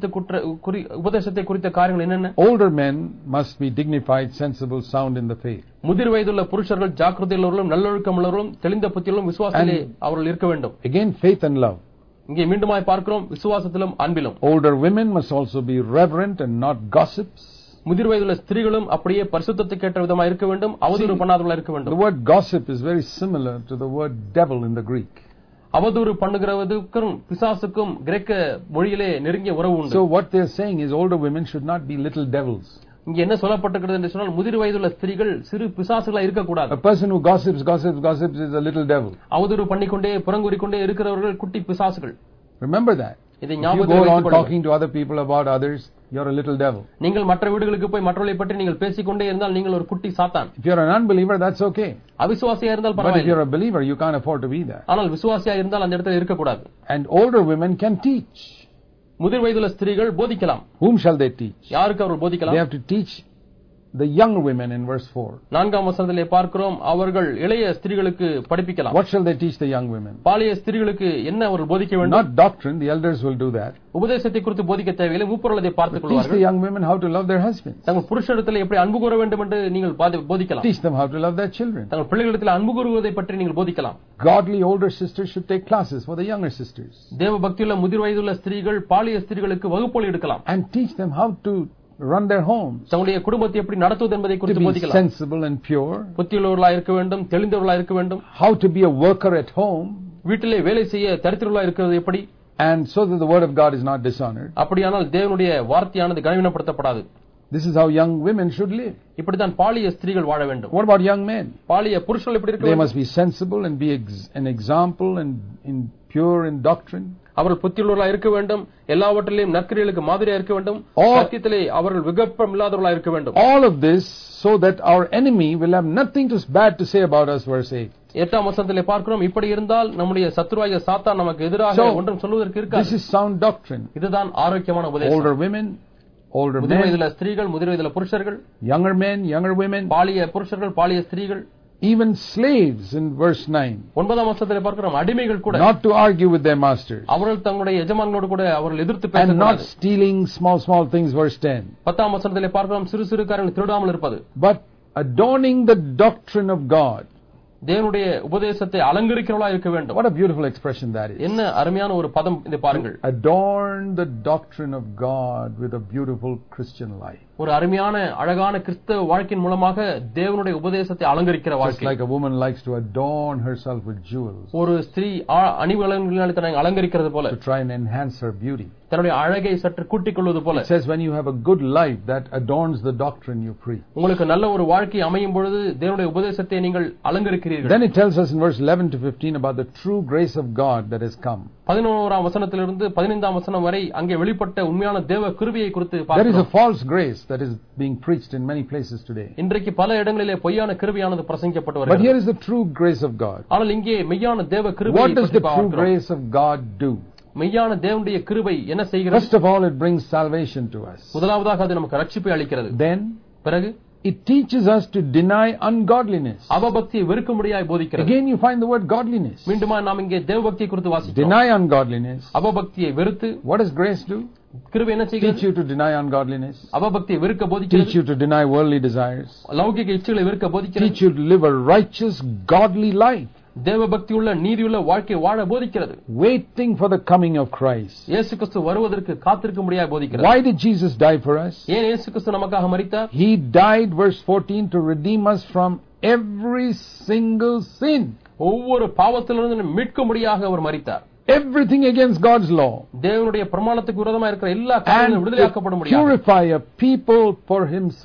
உபதேசத்தை குறித்த காரியங்கள் என்னென்ன? Older men must be dignified, sensible, sound in the faith. முதிர் வயதுள்ள புருஷர்கள் ஜாக்கிரதையுள்ளவர்களும் நல்லொழுக்கமுள்ளவர்களும் தெளிந்த புத்தியுள்ளவர்களும் விசுவாசத்திலே அவர்கள் இருக்க வேண்டும். Again, faith and love. இங்கே மீண்டுமாய் பார்க்கிறோம் விசுவாசத்திலும் அன்பிலும். Older women must also be reverent and not gossips. முதிர் வயதுள்ள ஸ்திரீகளும் அப்படியே பரிசுத்தத்துக்கு ஏற்ற விதமாக இருக்க வேண்டும், அவதூறு பண்ணாதவர்களாக இருக்க The வேண்டும். word gossip is very similar to the word devil in the Greek. அவதூறு பண்ணுகிறதுக்கும் பிசாசுக்கும் கிரேக்க மொழியிலே நெருங்கிய உறவு உண்டு. So what they are saying is older women should not be little devils. இங்க என்ன சொல்லப்பட்டிருக்கிறது என்று சொன்னால் முதிர் வயதுள்ள ஸ்திரீகள் சிறு பிசாசுகளா இருக்கக்கூடாது. A person who gossips is a little devil. அவதூறு பண்ணிக்கொண்டே புறங்கூறிக்கொண்டே இருக்கிறவர்கள் குட்டி பிசாசுகள். Remember that. இதை If you ஞாபகத்தில் go on வைத்துக் talking to other people about others, you're a little devil. நீங்கள் மற்ற வீடுகளுக்கு போய் மற்றவர்களை பற்றி நீங்கள் பேசிக்கொண்டே இருந்தால் நீங்கள் ஒரு குட்டி சாத்தான். If you're an unbeliever, that's okay. அவிசுவாசியா இருந்தால் But if பரவாயில்லை. you're a believer, you can't afford to be there. ஆனால் விசுவாசியா இருந்தால் அந்த இடத்துல இருக்கக்கூடாது. And older women can teach. முதிர் வயதுள்ள ஸ்திரீகள் போதிக்கலாம். Whom shall they teach? யாருக்கு அவர்கள் They போதிக்கலாம்? have to teach the young women in verse 4. 4ஆம் வசனத்திலே பார்க்கிறோம் அவர்கள் இளைய ஸ்திரீகளுக்கு படிப்பிக்கலாம். What shall they teach the young women? பாலிய ஸ்திரீகளுக்கு என்ன அவர்கள் போதிக்க வேண்டும்? Not doctrine, the elders will do that. உபதேசத்தை குறித்து போதிக்க தேவையில்லை, மூப்பர்கள் அதை பார்த்துக் Teach the கொள்வார்கள். young women how to love their husbands. தங்கள் புருஷரிடத்தில் எப்படி அன்பு கூற வேண்டும் என்று நீங்கள் போதிக்கலாம். Teach them how to love their children. தங்கள் பிள்ளைகளிடத்தில் அன்பு கூறுவதை பற்றி நீங்கள் போதிக்கலாம். Godly older sisters should take classes for the younger sisters தேவ பக்தியுள்ள முதிர் வயதுள்ள ஸ்திரீகள் பாலிய ஸ்திரீகளுக்கு வகுப்போல் எடுக்கலாம். and teach them how to run their homes, தங்களுடைய குடும்பத்தை எப்படி நடத்துவது என்பதை to குறித்து be போதிக்கலாம். sensible and pure, புத்தியுள்ளவர்களா இருக்க வேண்டும், தெளிந்தவர்களா இருக்க வேண்டும், how to be a worker at home, வீட்டிலே வேலை செய்ய தரித்திரர்களா இருக்கிறது எப்படி, and so that the word of God is not dishonored. அப்படியானால் தேவனுடைய வார்த்தையானது கனவீனப்படுத்தப்படாது. This is how young women should live. இப்படித்தான் பாலிய ஸ்திரீகள் வாழ வேண்டும். What about young men? பாலிய புருஷர்கள் எப்படி இருக்க They வேண்டும்? must be sensible and be an example and in pure in doctrine. அவர்கள் புத்தியுள்ளவர்களா இருக்க வேண்டும், எல்லாவற்றிலும் நற்கிரியைகளுக்கு மாதிரியா இருக்க வேண்டும், சத்தியத்திலே அவர்கள் விகற்பம் இல்லாதவர்களா இருக்க வேண்டும். All of this so that our enemy will have nothing bad to say about us, verse 8. 8ஆம் வசனத்திலே பார்க்கிறோம் இப்படி இருந்தால் நம்முடைய சத்ருவாகிய சாத்தான் நமக்கு எதிராக ஒன்றும் சொல்வதற்கு This இருக்காது. is sound doctrine. இதுதான் ஆரோக்கியமான உபதேசம். Older women, older முதிர் men, வயதுள்ள ஸ்திரீகள், முதிர் வயதுள்ள புருஷர்கள், younger men, younger women, பாலிய புருஷர்கள், பாலிய ஸ்திரீகள், even slaves in verse 9. 9ஆம் வசனத்திலே பார்க்கிறோம் அடிமைகள் கூட Not to argue with their masters. அவர்கள் தங்களுடைய எஜமான்களோடு கூட அவர்கள் எதிர்த்து And not பேசக்கூடாது. stealing small things, verse 10. 10ஆம் வசனத்திலே பார்க்கிறோம் சிறு சிறு காரியங்களை திருடாமல் இருப்பது. But adorning the doctrine of God. தேவனுடைய உபதேசத்தை அலங்கரிக்கிறவளா இருக்க வேண்டும். What a beautiful expression that is. என்ன அருமையான ஒரு பதம் இதை பாருங்கள். Adorn the doctrine of God with a beautiful Christian life. ஒரு அருமையான அழகான கிறிஸ்தவ வாழ்க்கையின் மூலமாக தேவனுடைய உபதேசத்தை அலங்கரிக்கிற Just வாழ்க்கை. like a woman likes to adorn herself with jewels ஒரு ஸ்திரீ அணிவலங்களினாலே தன்னை அலங்கரிக்கிறது போல, to try and enhance her beauty. தன்னுடைய அழகை சற்று கூட்டிக் கொள்வது போல. It says when you have a good life that adorns the doctrine you preach. உங்களுக்கு நல்ல ஒரு வாழ்க்கை அமையும் பொழுது தேவனுடைய உபதேசத்தை நீங்கள் அலங்கரிக்கிறீர்கள். Then it tells us in verse 11 to 15 about the true grace of God that has come. 11ஆம் வசனத்திலிருந்து 15ஆம் வசனம் வரை அங்கே வெளிப்பட்ட உண்மையான தேவ கிருபையை குறித்து There is பார்க்கிறோம். a false grace that is being preached in many places today. இன்றைக்கு பல இடங்களிலே பொய்யான கிருபையானது பிரசங்கிக்கப்பட்டு But வருகிறது. here is the true grace of God. ஆனால் இங்கே மெய்யான தேவ கிருபையை What does பற்றி the true பார்க்கிறோம். grace of God do? மெய்யான தேவனுடைய கிருபை என்ன செய்கிறது? First of all, it brings salvation to us. முதலாவதாக அது நமக்கு ரட்சிப்பை அளிக்கிறது. Then பிறகு it teaches us to deny ungodliness. அவபக்தியை வெறுக்கும்படியாய் போதிக்கிறது. Again you find the word godliness. மீண்டுமா நாம் இங்கே தேவபக்தியை குறித்து வாசிக்கிறோம். Deny ungodliness. அவபக்தியை வெறுத்து What does grace do? கிருபை என்ன Teach செய்கிறது? you to deny ungodliness. அவபக்தியை வெறுக்க Teach போதிக்கிறது. you to deny worldly desires. லௌகிக இச்சைகளை வெறுக்க போதிக்கிறது. Teach you to live a righteous, godly life. தேவபக்தியுள்ள நீதியுள்ள வாழ்க்கை வாழ போதிக்கிறது. Waiting for the coming of Christ. இயேசு கிறிஸ்து வருவதற்கு காத்திருக்கும்படியாய் போதிக்கிறது. Why did Jesus die for us? ஏன் இயேசு கிறிஸ்து நமக்காக மரித்தார்? He died, verse 14, to redeem us from every single sin. ஒவ்வொரு பாவத்திலிருந்து மீட்கும்படியாக அவர் மரித்தார். Everything against God's law. தேவனுடைய பிரமாணத்துக்கு விரோதமாக இருக்கிற எல்லா And காரியங்களும் விடுதலையாக்கப்பட to முடியாது. purify a people for himself.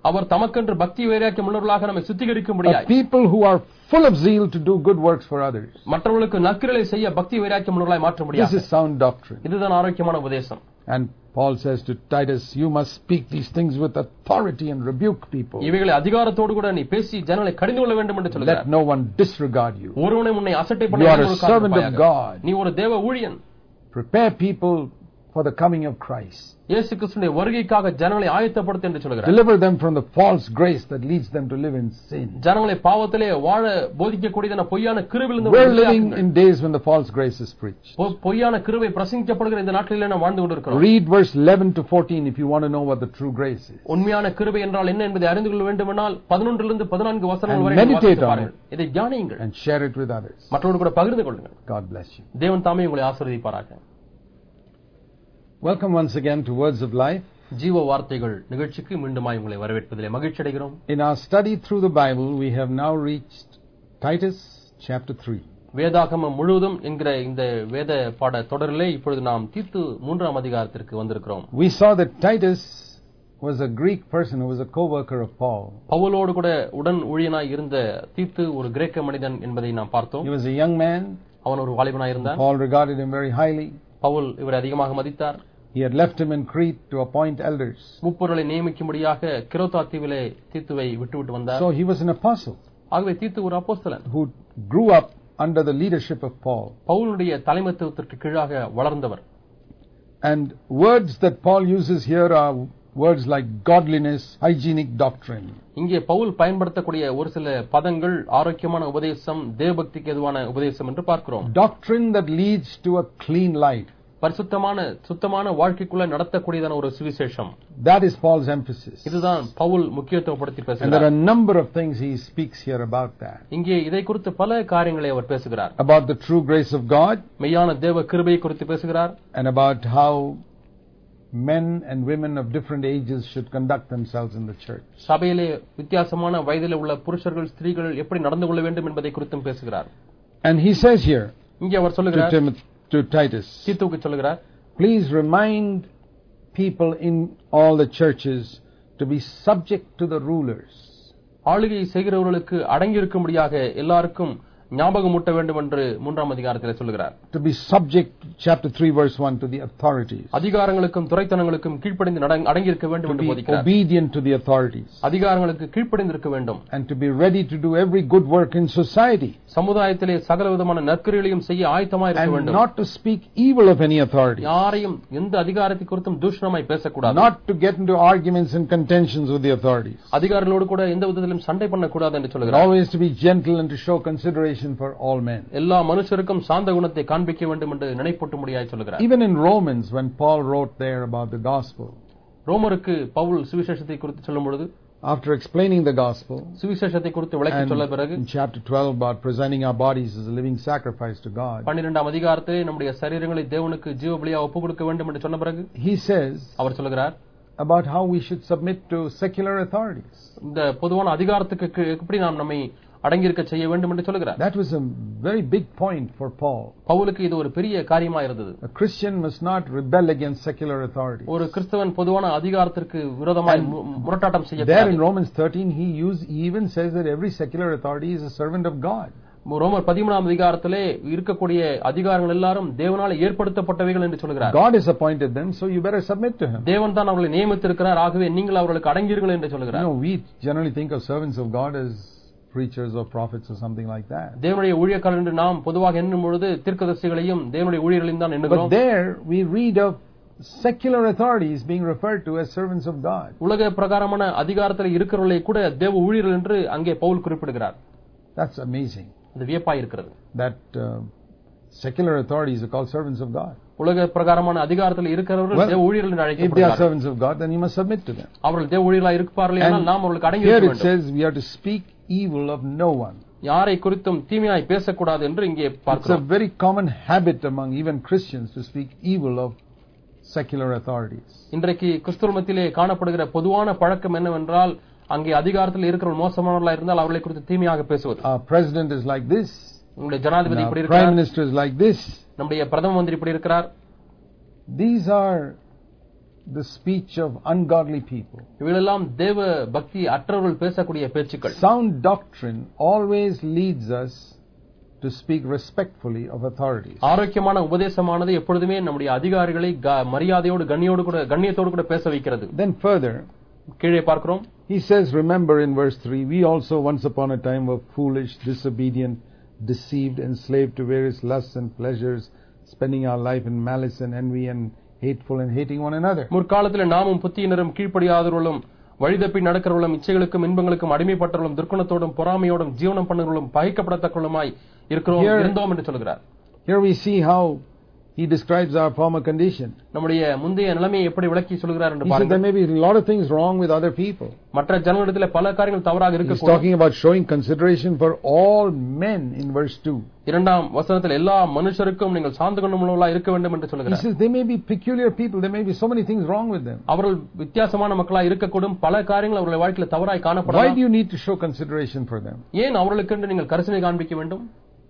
அவர் தமக்கென்று பக்தி வைராக்கியம் உள்ளவர்களாக நம்மை சுத்திகரிக்கும்படியாய், people who are full of zeal to do good works for others. மற்றவர்களுக்கு நற்கிரியைகளை செய்ய பக்தி வைராக்கியம் உள்ளவர்களாய் மாற்றும்படியாக. This is sound doctrine. இதுதான் ஆரோக்கியமான உபதேசம். And Paul says to Titus, you must speak these things with authority and rebuke people. இவைகளை அதிகாரத்தோடு கூட நீ பேசி ஜனங்களை கடிந்து கொள்ள வேண்டும் என்று சொல்கிறார். Let no one disregard you. ஒருவனை உன்னை அசட்டை பண்ண You are a servant of God. நீ ஒரு தேவ ஊழியன். Prepare people for the coming of Christ. இயேசு கிறிஸ்துவின் வருகைக்காக ஜனங்களை ஆயத்தப்படுத்து என்று சொல்கிறார். Deliver them from the false grace that leads them to live in sin. ஜனங்களை பாவத்திலே வாழ போதிக்கக்கூடியதான பொய்யான கிருபையிலிருந்து We're living in days when the false grace is preached. பொய்யான கிருபை பிரசங்கிக்கப்படுகிற இந்த நாட்களிலே நாம் வாழ்ந்து கொண்டிருக்கிறோம். Read verse 11 to 14 if you want to know what the true grace is. உண்மையான கிருபை என்றால் என்ன என்பதை அறிந்து கொள்ள வேண்டுமானால் 11 லிருந்து 14 வசனங்கள் வரை meditate on it. இதை தியானியுங்கள் And share it with others. மற்றவர்களோடு கூட பகிர்ந்து கொள்ளுங்கள். God bless you. தேவன் தாமே உங்களை ஆசீர்வதிப்பாராக. Welcome once again to Words of Life. ஜீவ வார்த்தைகள் நிகழ்ச்சிக்கு மீண்டுமாய் உங்களை வரவேற்பதிலே மகிழ்ச்சி அடைகிறோம். In our study through the Bible, we have now reached Titus chapter 3. வேதாகமம் முழுவதும் என்கிற இந்த வேத பாட தொடரிலே இப்பொழுது நாம் தீத்து 3ஆம் அதிகாரத்திற்கு வந்திருக்கிறோம். We saw that Titus was a Greek person who was a co-worker of Paul. பவுலோடு கூட உடன் ஊழியனாய் இருந்த தீத்து ஒரு கிரேக்க மனிதன் என்பதை நாம் பார்த்தோம். He was a young man. அவன் ஒரு வாலிபனாய் இருந்தான். Paul regarded him very highly. Pavul இவரை அதிகமாக மதித்தார். He had left him in Crete to appoint elders. முப்பொருளை நியமிக்கும்படியாக கிரோத்தா தீவிலே தீத்துவை விட்டுவிட்டு வந்தார். So he was an apostle. ஆகவே தீத்து ஒரு அப்போஸ்தலன். Who grew up under the leadership of Paul. பவுலுடைய தலைமைத்துவத்திற்கு கீழாக வளர்ந்தவர். And words that Paul uses here are words like godliness, hygienic doctrine. இங்கே பவுல் பயன்படுத்தக்கூடிய ஒரு சில பதங்கள் ஆரோக்கியமான உபதேசம், தேவபக்திக்கு எதுவான உபதேசம் என்று பார்க்கிறோம். Doctrine that leads to a clean life. சுத்தமான வாழ்க்கைக்குள்ள நடத்தக்கூடியதான ஒரு சுவிசேஷம். That is Paul's emphasis. இதுதான் பவுல் முக்கியத்துவப்படுத்தி And there பேசுகிறார். are a number of things he speaks here about that. இங்கே இதை குறித்து பல காரியங்களை அவர் பேசுகிறார். About the true grace of God. மெய்யான தேவ கிருபையை குறித்து பேசுகிறார். And about how men and women of different ages should conduct themselves in the church. சபையிலே வித்தியாசமான வயதிலே உள்ள புருஷர்கள் ஸ்திரீகள் எப்படி நடந்து கொள்ள வேண்டும் என்பதை குறித்தும் பேசுகிறார். And he says here இங்கே அவர் சொல்லுகிறார் to Titus, தீத்துவுக்கு சொல்லுகிறார், please remind people in all the churches to be subject to the rulers. ஆளுகை செய்கிறவர்களுக்கு அடங்கி இருக்கும்படியாக எல்லாருக்கும் ஞாபகமூட்ட வேண்டும் என்று 3ஆம் அதிகாரத்தில் சொல்லுகிறார். To be subject, chapter 3 verse 1, to the authorities. அதிகாரங்களுக்கும் துரைத்தனங்களுக்கும் கீழ்ப்படிந்து அடங்கி இருக்க வேண்டும் என்று போதிக்கிறார். Obedient to the authorities. அதிகாரங்களுக்கு கீழ்ப்படிந்து இருக்க வேண்டும். And to be ready to do every good work in society. சமுதாயத்திலே சகல விதமான நற்கிரியைகளையும் செய்ய ஆயத்தமாய் இருக்க And வேண்டும். not to speak evil of any authority. யாரையும் எந்த அதிகாரத்தை குறித்தும் தூஷணமாய் பேசக்கூடாது. Not to get into arguments and contentions with the authorities. அதிகாரிகளோடு கூட எந்த விதத்திலும் சண்டை பண்ணக்கூடாது என்று சொல்கிறார். Always to be gentle and to show consideration for all men. எல்லா மனுஷருக்கும் சாந்த குணத்தை காண்பிக்க வேண்டும் என்று நினைப்பூட்ட முடியாய் சொல்கிறார். Even in Romans, when Paul wrote there about the gospel, ரோமருக்கு பவுல் சுவிசேஷத்தை குறித்து சொல்லும் பொழுது, after explaining the gospel, சுவிசேஷத்தை குறித்து விளக்கி சொல்ல பிறகு, in chapter 12 about presenting our bodies as a living sacrifice to God, 12ஆம் அதிகாரத்திலே நம்முடைய சரீரங்களை தேவனுக்கு ஜீவ பலியாக ஒப்புக்கொடுக்க வேண்டும் என்று சொன்ன பிறகு, he says அவர் சொல்கிறார் about how we should submit to secular authorities. இந்த பொதுவான அதிகாரத்துக்கு எப்படி நாம் நம்மை அடங்கி இருக்க செய்ய வேண்டும் என்று சொல்கிறார். That was a very big point for Paul. பவுலுக்கு இது ஒரு பெரிய காரியமா இருந்தது. A Christian must not rebel against secular authorities. ஒரு கிறிஸ்தவன் பொதுவான அதிகாரத்திற்கு விரோதமாய் முரட்டாட்டம் செய்யக்கூடாது. There in Romans 13 he even says that every secular authority is a servant of God. ரோமர் 13ஆம் அதிகாரத்திலே இருக்கக்கூடிய அதிகாரங்கள் எல்லாரும் தேவனால் ஏற்படுத்தப்பட்டவைகள் என்று சொல்கிறார். God has appointed them, so you better submit to him. தேவன் தான் அவர்களை நியமித்திருக்கிறார், ஆகவே நீங்கள் அவர்களுக்கு அடங்குங்கள் என்று சொல்கிறார். We generally think of servants of God as preachers or prophets or something like that. தேவனுடைய ஊழியக்காரர் என்று நாம் பொதுவாக எண்ணும் பொழுது தீர்க்கதரிசிகளையும் தேவனுடைய ஊழியர்களையும் தான் எண்ணுகிறோம். But there we read of secular authorities being referred to as servants of God. உலக பிரகாரமான அதிகாரத்தில் இருக்கிறவர்களை கூட தேவ ஊழியர்கள் என்று அங்கே பவுல் குறிப்பிடுகிறார். That's amazing. அது வியப்பாய் இருக்கிறது. That secular authorities are called servants of God. உலக பிரகாரமான அதிகாரத்தில் இருக்கிறவர்கள் தேவ ஊழியர்கள் என்று அழைக்கப்படுகிறார்கள். If they are அழைக்கப்படுகிறார்கள். servants of God, then you must submit to them. அவர்கள் தேவ ஊழியர்களாய் இருப்பார்களானால் நாம் அவர்களுக்கு அடங்கி Here இருக்க it வேண்டும். says we are to speak evil of no one. யாரை குறித்தும் தீமையாய் பேசக்கூடாது என்று இங்கே It's a பார்க்கிறோம். very common habit among even Christians to speak evil of secular authorities. இன்றைக்கு கிறிஸ்தவ மத்தியிலே காணப்படுகிற பொதுவான பழக்கம் என்னவென்றால், அங்கே அதிகாரத்தில் இருக்கிற மோசமானவர்களாக இருந்தால் அவர்களை குறித்து தீமையாக பேசுவது. Our president is like this. நம்முடைய ஜனாதிபதி இப்படி Our prime இருக்கிறார், minister is like this. நம்முடைய பிரதம மந்திரி இப்படி இருக்கிறார். These are the speech of ungodly people. இவைகளெல்லாம் தேவ பக்தி அற்றவர்கள் பேசக்கூடிய பேச்சுக்கள். Sound doctrine always leads us to speak respectfully of authorities. ஆரோக்கியமான உபதேசமானது எப்பொழுதுமே நம்முடைய அதிகாரிகளை மரியாதையோடு கண்ணியத்தோடு கூட பேச வைக்கிறது. Then further, கீழே பார்க்கிறோம். he says, remember in verse 3, we also once upon a time were foolish, disobedient, deceived, enslaved to various lusts and pleasures, spending our life in malice and envy and hateful and hating one another. முற்காலத்தில் நாமும் புத்தியினரும் கீழ்ப்படியாதவர்களும் வழிதப்பி நடக்கிறவர்களும் இச்சைகளுக்கும் இன்பங்களுக்கும் அடிமைப்பட்டவர்களும் துர்க்குணத்தோடும் பொறாமையோடும் ஜீவனம் பண்ணுகிறவர்களும் பகைக்கப்படத்தக்கவளுமாய் இருந்தோம் என்று சொல்கிறார். Here we see how he describes our former condition. நம்முடைய முந்தைய நிலைமையை எப்படி விளக்கி சொல்கிறார் என்று He said பாருங்கள். there may be a lot of things wrong with other people. மற்ற ஜனங்களிடத்தில் பல காரியங்கள் தவறாக He's இருக்கக்கூடும். talking about showing consideration for all men in verse 2. இரண்டாம் வசனத்தில் எல்லா மனுஷருக்கும் நீங்கள் சாந்த குணமுள்ளவர்களாய் இருக்க வேண்டும் என்று He சொல்கிறார். says they may be peculiar people, there may be so many things wrong with them. அவர்கள் வித்தியாசமான மக்களாய் இருக்கக்கூடும், பல காரியங்கள் அவர்களுடைய வாழ்க்கையில் தவறாய் Why காணப்படலாம். do you need to show consideration for them? ஏன் அவர்களுக்கு நீங்கள் கரிசனை காண்பிக்க வேண்டும்?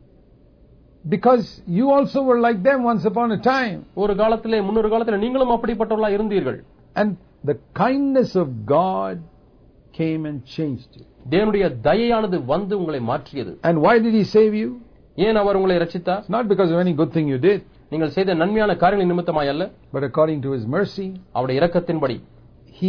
Because you also were like them once upon a time. ஒரு காலத்திலே முன்னொரு காலத்திலே நீங்களும் அப்படிப்பட்டவர்களாய் இருந்தீர்கள். And the kindness of God came and changed you. தேவனுடைய தயையானது வந்து உங்களை மாற்றியது. And why did he save you? ஏன் அவர் உங்களை ரட்சித்தார்? It's not because of any good thing you did, நீங்கள் செய்த நன்மையான காரியங்களின் நிமித்தமாய் அல்ல, but according to his mercy. அவருடைய இரக்கத்தின்படி. He